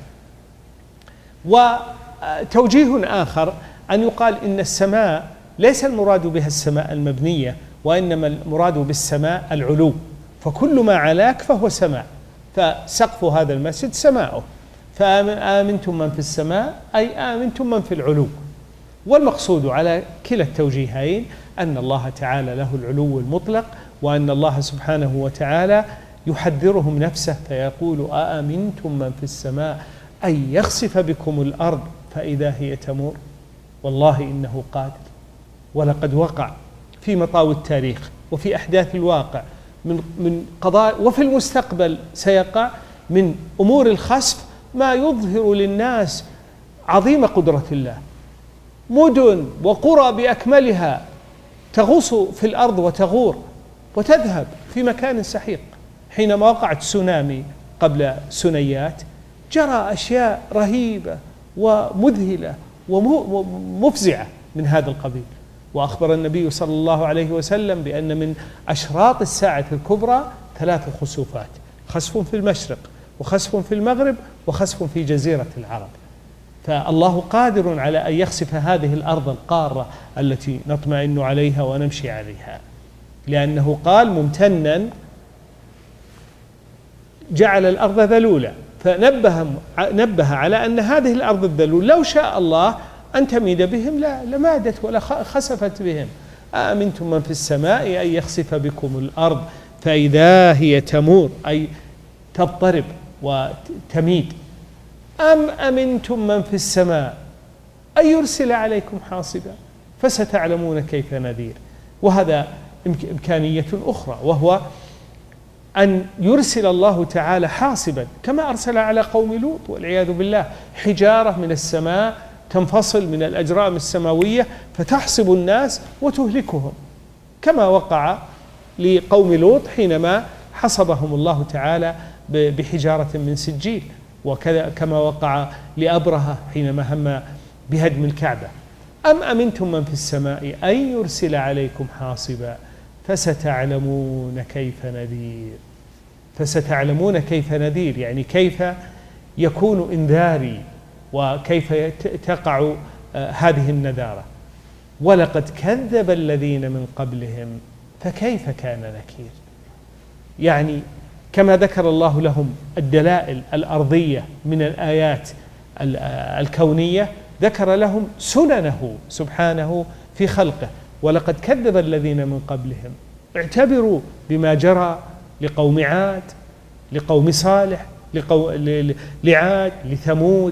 وتوجيه آخر أن يقال إن السماء ليس المراد بها السماء المبنية، وإنما المراد بالسماء العلو، فكل ما علاك فهو سماء، فسقف هذا المسجد سماؤه. فآمنتم من في السماء أي آمنتم من في العلو. والمقصود على كلا التوجيهين أن الله تعالى له العلو المطلق، وأن الله سبحانه وتعالى يحذرهم نفسه فيقول: أأمنتم من في السماء أن يخسف بكم الأرض فإذا هي تمور. والله إنه قادر. ولقد وقع في مطاوي التاريخ وفي أحداث الواقع من قضاء، وفي المستقبل سيقع من أمور الخسف ما يظهر للناس عظيم قدرة الله. مدن وقرى بأكملها تغوص في الأرض وتغور وتذهب في مكان سحيق. حينما وقعت تسونامي قبل سنيات جرى أشياء رهيبة ومذهلة ومفزعة من هذا القبيل. وأخبر النبي صلى الله عليه وسلم بأن من أشراط الساعة الكبرى 3 خسوفات: خسف في المشرق، وخسف في المغرب، وخسف في جزيرة العرب. فالله قادر على أن يخسف هذه الأرض القارة التي نطمئن عليها ونمشي عليها، لأنه قال ممتنا جعل الأرض ذلولا، فنبه على أن هذه الأرض الذلول لو شاء الله أن تميد بهم لمادت ولا خسفت بهم. أأمنتم من في السماء أن يخسف بكم الأرض فإذا هي تمور، أي تضطرب وتميد. أم أمنتم من في السماء أن يرسل عليكم حاصبا فستعلمون كيف نذير. وهذا إمكانية أخرى، وهو أن يرسل الله تعالى حاصبا كما أرسل على قوم لوط والعياذ بالله، حجارة من السماء تنفصل من الأجرام السماوية فتحصب الناس وتهلكهم، كما وقع لقوم لوط حينما حصبهم الله تعالى بحجارة من سجيل، وكذا كما وقع لأبرهة حينما هم بهدم الكعبة. أم أمنتم من في السماء أن يرسل عليكم حاصبا فستعلمون كيف نذير. فستعلمون كيف نذير يعني كيف يكون إنذاري وكيف تقع هذه النذارة. ولقد كذب الذين من قبلهم فكيف كان نكير. يعني كما ذكر الله لهم الدلائل الأرضية من الآيات الكونية، ذكر لهم سننه سبحانه في خلقه. ولقد كذب الذين من قبلهم، اعتبروا بما جرى لقوم عاد، لقوم صالح، لعاد، لثمود،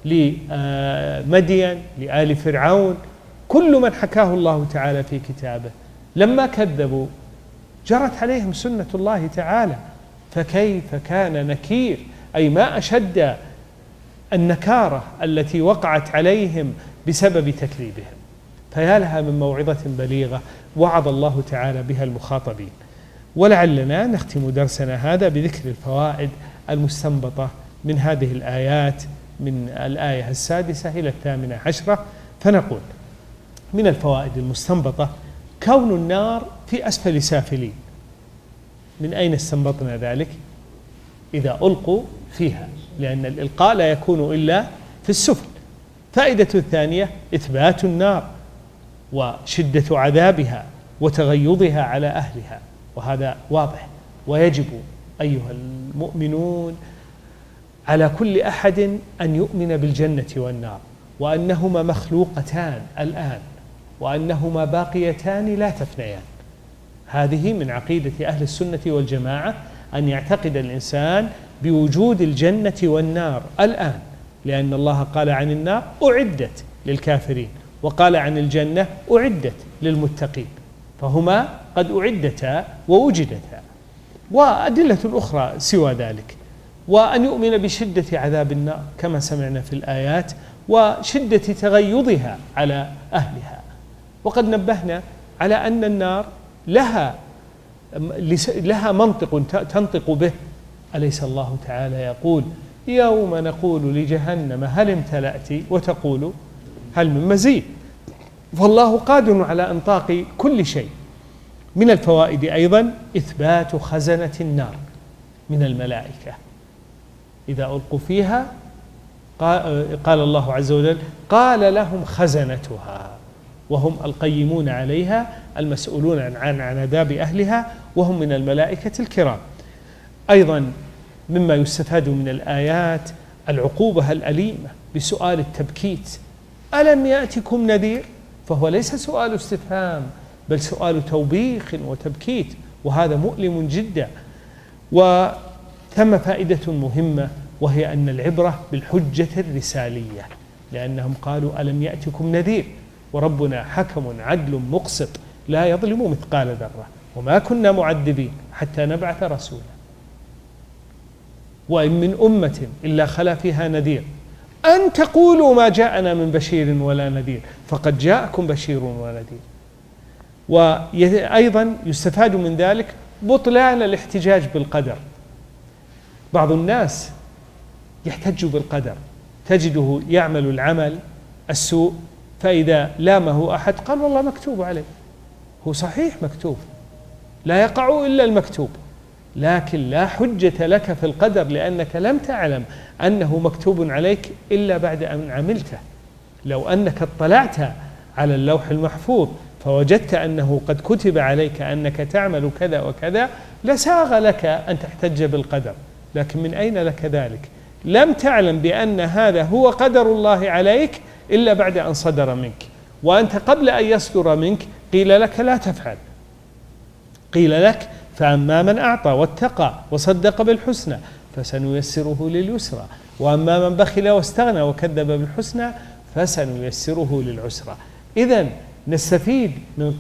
لمدين، لآل فرعون، كل من حكاه الله تعالى في كتابه لما كذبوا جرت عليهم سنة الله تعالى، فكيف كان نكير؟ أي ما أشد النكارة التي وقعت عليهم بسبب تكذيبهم. فيا لها من موعظة بليغة وعظ الله تعالى بها المخاطبين. ولعلنا نختم درسنا هذا بذكر الفوائد المستنبطة من هذه الآيات، من الآية 6 إلى 18. فنقول من الفوائد المستنبطة كون النار في أسفل سافلين. من أين استنبطنا ذلك؟ إذا ألقوا فيها، لأن الإلقاء لا يكون إلا في السفل. فائدة الثانية إثبات النار وشدة عذابها وتغيضها على أهلها، وهذا واضح. ويجب أيها المؤمنون على كل أحد أن يؤمن بالجنة والنار، وأنهما مخلوقتان الآن، وأنهما باقيتان لا تفنيان. هذه من عقيدة أهل السنة والجماعة، أن يعتقد الإنسان بوجود الجنة والنار الآن، لأن الله قال عن النار أعدت للكافرين، وقال عن الجنة أعدت للمتقين، فهما قد أعدتا ووجدتا. وأدلة أخرى سوى ذلك، وأن يؤمن بشدة عذاب النار كما سمعنا في الآيات، وشدة تغيضها على أهلها. وقد نبهنا على أن النار لها منطق تنطق به. أليس الله تعالى يقول يوم نقول لجهنم هل امتلأت وتقول هل من مزيد؟ فالله قادر على إنطاق كل شيء. من الفوائد أيضا إثبات خزنة النار من الملائكة، إذا ألقوا فيها قال الله عز وجل قال لهم خزنتها، وهم القيمون عليها المسؤولون عن عذاب أهلها، وهم من الملائكة الكرام. أيضا مما يستفاد من الآيات العقوبة الأليمة بسؤال التبكيت: ألم يأتكم نذير؟ فهو ليس سؤال استفهام، بل سؤال توبيخ وتبكيت، وهذا مؤلم جدا. وثم فائدة مهمة، وهي أن العبرة بالحجة الرسالية، لأنهم قالوا ألم يأتكم نذير، وربنا حكم عدل مقسط لا يظلم مثقال ذرة، وما كنا معذبين حتى نبعث رسولا، وإن من أمة إلا خلا فيها نذير أن تقولوا ما جاءنا من بشير ولا نذير، فقد جاءكم بشير ونذير. وأيضا يستفاد من ذلك بطلان الاحتجاج بالقدر. بعض الناس يحتج بالقدر، تجده يعمل العمل السوء، فإذا لامه أحد قال والله مكتوب عليه. هو صحيح مكتوب، لا يقع إلا المكتوب، لكن لا حجة لك في القدر، لأنك لم تعلم أنه مكتوب عليك إلا بعد أن عملته. لو أنك اطلعت على اللوح المحفوظ فوجدت أنه قد كتب عليك أنك تعمل كذا وكذا لساغ لك أن تحتج بالقدر، لكن من أين لك ذلك؟ لم تعلم بأن هذا هو قدر الله عليك إلا بعد أن صدر منك، وأنت قبل أن يصدر منك قيل لك لا تفعل، قيل لك فأما من أعطى واتقى وصدق بالحسنى فسنيسره لليسرى، وأما من بخل واستغنى وكذب بالحسنى فسنيسره للعسرى. إذن نستفيد من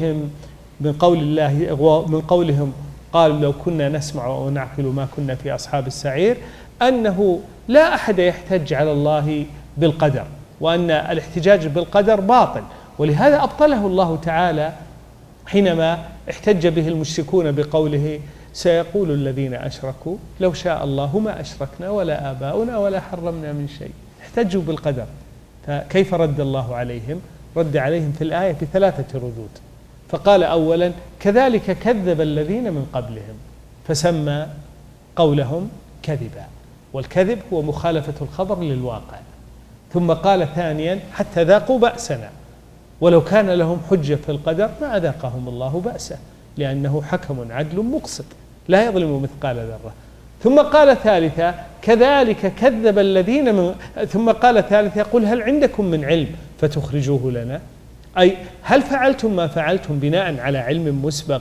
قولهم قالوا لو كنا نسمع ونعقل ما كنا في أصحاب السعير، أنه لا أحد يحتج على الله بالقدر، وأن الاحتجاج بالقدر باطل. ولهذا أبطله الله تعالى حينما احتج به المشركون بقوله سيقول الذين أشركوا لو شاء الله ما أشركنا ولا آباؤنا ولا حرمنا من شيء. احتجوا بالقدر، فكيف رد الله عليهم؟ رد عليهم في الآية ب3 ردود. فقال أولا كذلك كذب الذين من قبلهم، فسمى قولهم كذبا، والكذب هو مخالفة الخبر للواقع. ثم قال ثانيا حتى ذاقوا بأسنا، ولو كان لهم حجة في القدر ما أذاقهم الله بأسه، لأنه حكم عدل مقسط لا يظلم مثقال ذرة. ثم قال ثالثا كذلك كذب الذين ثم قال ثالثا قل هل عندكم من علم فتخرجوه لنا، أي هل فعلتم ما فعلتم بناء على علم مسبق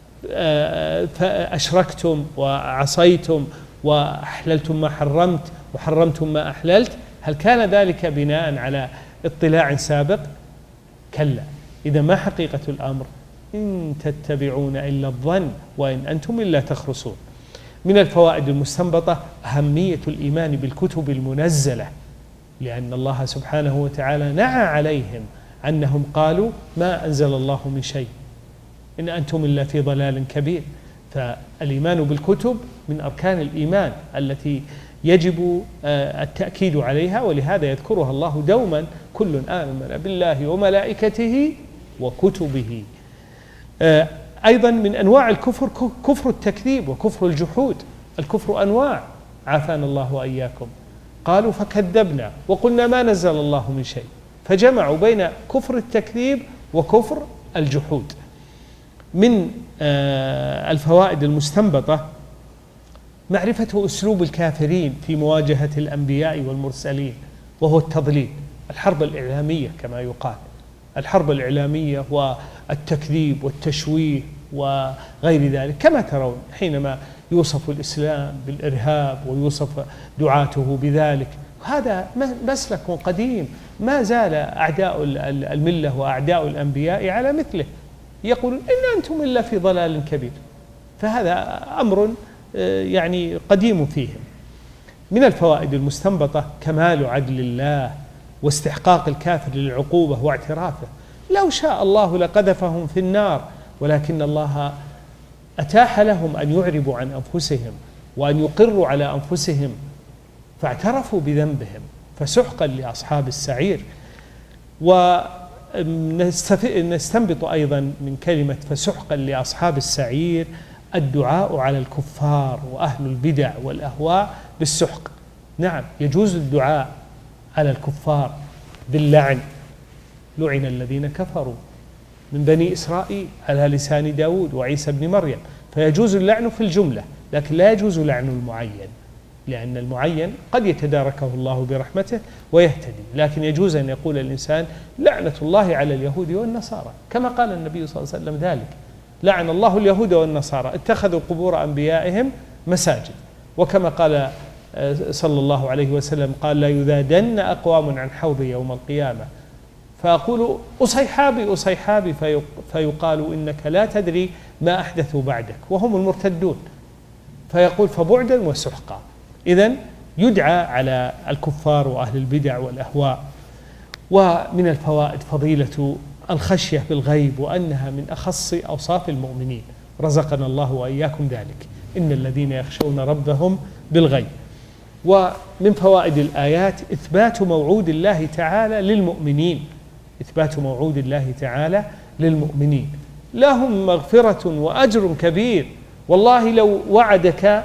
فأشركتم وعصيتم وأحللتم ما حرمت وحرمتم ما أحللت، هل كان ذلك بناء على اطلاع سابق؟ كلا. إذا ما حقيقة الأمر؟ إن تتبعون إلا الظن وإن أنتم إلا تخرصون. من الفوائد المستنبطة أهمية الإيمان بالكتب المنزلة، لأن الله سبحانه وتعالى نعى عليهم أنهم قالوا ما أنزل الله من شيء إن أنتم إلا في ضلال كبير. فالإيمان بالكتب من أركان الإيمان التي يجب التأكيد عليها، ولهذا يذكرها الله دوما: كل آمن بالله وملائكته وكتبه. أيضا من أنواع الكفر كفر التكذيب وكفر الجحود. الكفر أنواع، عافانا الله وإياكم. قالوا فكذبنا وقلنا ما نزل الله من شيء، فجمعوا بين كفر التكذيب وكفر الجحود. من الفوائد المستنبطة معرفة أسلوب الكافرين في مواجهة الأنبياء والمرسلين، وهو التضليل، الحرب الإعلامية كما يقال، الحرب الإعلامية والتكذيب والتشويه وغير ذلك، كما ترون حينما يوصف الإسلام بالإرهاب ويوصف دعاته بذلك. هذا مسلك قديم ما زال أعداء الملة وأعداء الأنبياء على مثله، يقولون إن أنتم إلا في ضلال كبير. فهذا أمر يعني قديم فيهم. من الفوائد المستنبطة كمال عدل الله واستحقاق الكافر للعقوبة واعترافه. لو شاء الله لقذفهم في النار، ولكن الله أتاح لهم أن يعربوا عن أنفسهم وأن يقروا على أنفسهم فاعترفوا بذنبهم، فسحقا لأصحاب السعير. ونستنبط أيضا من كلمة فسحقا لأصحاب السعير الدعاء على الكفار وأهل البدع والأهواء بالسحق. نعم، يجوز الدعاء على الكفار باللعن، لعن الذين كفروا من بني إسرائيل على لسان داود وعيسى بن مريم، فيجوز اللعن في الجملة، لكن لا يجوز لعن المعين، لأن المعين قد يتداركه الله برحمته ويهتدي. لكن يجوز أن يقول الإنسان لعنة الله على اليهود والنصارى، كما قال النبي صلى الله عليه وسلم ذلك: لعن الله اليهود والنصارى اتخذوا قبور أنبيائهم مساجد. وكما قال صلى الله عليه وسلم قال: لا يذادن أقوام عن حوض يوم القيامة فأقول أصيحابي أصيحابي فيقال إنك لا تدري ما أحدثوا بعدك، وهم المرتدون، فيقول فبعدا وسحقا. إذن يدعى على الكفار وأهل البدع والأهواء. ومن الفوائد فضيلة الخشية بالغيب، وأنها من أخص أوصاف المؤمنين، رزقنا الله وإياكم ذلك. إن الذين يخشون ربهم بالغيب. ومن فوائد الآيات إثبات موعود الله تعالى للمؤمنين، إثبات موعود الله تعالى للمؤمنين، لهم مغفرة وأجر كبير. والله لو وعدك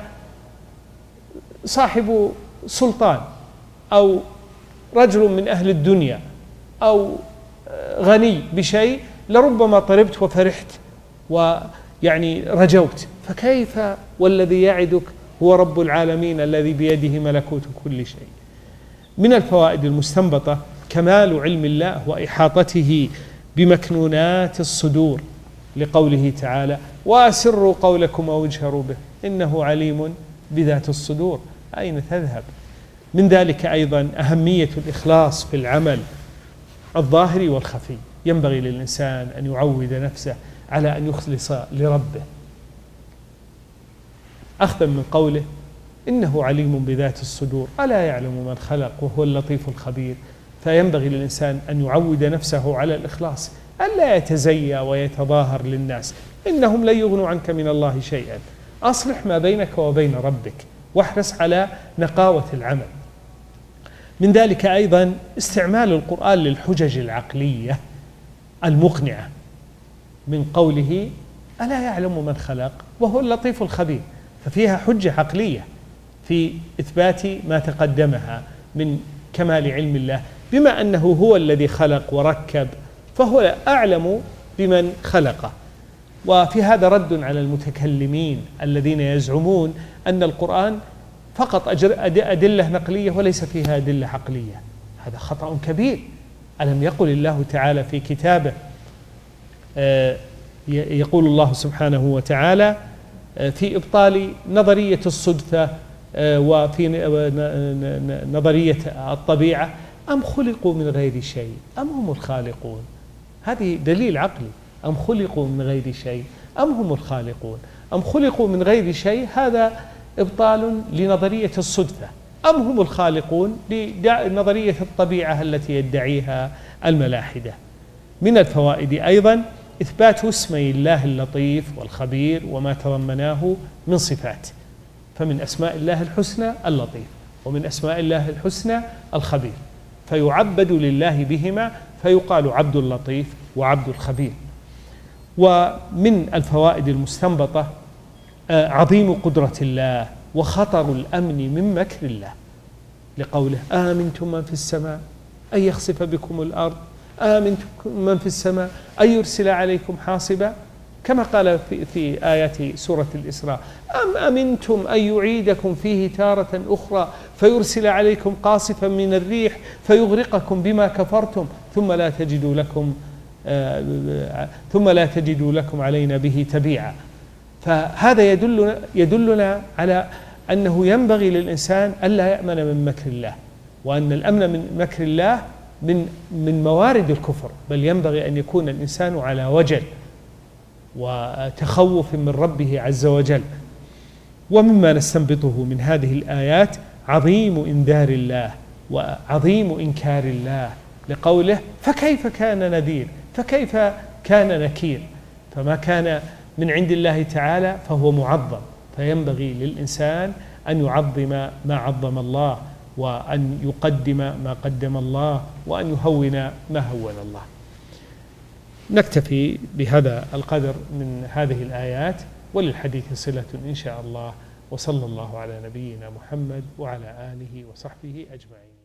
صاحب سلطان أو رجل من أهل الدنيا أو غني بشيء لربما طربت وفرحت ويعني رجوت، فكيف والذي يعدك هو رب العالمين الذي بيده ملكوت كل شيء. من الفوائد المستنبطة كمال علم الله وإحاطته بمكنونات الصدور، لقوله تعالى: وأسروا قولكم أو اجهروا به إنه عليم بذات الصدور. أين تذهب؟ من ذلك أيضا أهمية الإخلاص في العمل الظاهر والخفي. ينبغي للإنسان أن يعود نفسه على أن يخلص لربه، أخذا من قوله: إنه عليم بذات الصدور ألا يعلم من خلق وهو اللطيف الخبير. فينبغي للإنسان أن يعود نفسه على الإخلاص، ألا يتزيى ويتظاهر للناس، إنهم لن يغنوا عنك من الله شيئا. أصلح ما بينك وبين ربك، واحرص على نقاوة العمل. من ذلك أيضا استعمال القرآن للحجج العقلية المقنعة، من قوله: ألا يعلم من خلق وهو اللطيف الخبير، ففيها حجة عقلية في إثبات ما تقدمها من كمال علم الله، بما أنه هو الذي خلق وركب فهو أعلم بمن خلقه. وفي هذا رد على المتكلمين الذين يزعمون أن القرآن فقط أدلة نقلية وليس فيها أدلة عقلية. هذا خطأ كبير. ألم يقل الله تعالى في كتابه، يقول الله سبحانه وتعالى في إبطال نظرية الصدفة وفي نظرية الطبيعة، أم خلقوا من غير شيء أم هم الخالقون. هذه دليل عقلي، أم خلقوا من غير شيء أم هم الخالقون. أم خلقوا من غير شيء هذا إبطال لنظرية الصدفة، أم هم الخالقون لنظرية الطبيعة التي يدعيها الملاحدة. من الفوائد أيضا إثبات اسمي الله اللطيف والخبير وما تضمناه من صفات، فمن أسماء الله الحسنى اللطيف، ومن أسماء الله الحسنى الخبير، فيعبد لله بهما، فيقال عبد اللطيف وعبد الخبير. ومن الفوائد المستنبطة عظيم قدرة الله وخطر الأمن من مكر الله، لقوله آمنتم من في السماء أن يخسف بكم الأرض، آمنتم من في السماء أن يرسل عليكم حاصبا، كما قال في آيات سورة الإسراء أم أمنتم أن يعيدكم فيه تارة أخرى فيرسل عليكم قاصفا من الريح فيغرقكم بما كفرتم ثم لا تجدوا لكم علينا به تبيعا. فهذا يدلنا على أنه ينبغي للإنسان ألا يأمن من مكر الله، وأن الأمن من مكر الله من موارد الكفر، بل ينبغي أن يكون الإنسان على وجل وتخوف من ربه عز وجل. ومما نستنبطه من هذه الآيات عظيم إنذار الله وعظيم إنكار الله، لقوله فكيف كان نذير، فكيف كان نكير. فما كان من عند الله تعالى فهو معظم، فينبغي للإنسان أن يعظم ما عظم الله، وأن يقدم ما قدم الله، وأن يهون ما هون الله. نكتفي بهذا القدر من هذه الآيات، وللحديث صلة إن شاء الله، وصلى الله على نبينا محمد وعلى آله وصحبه أجمعين.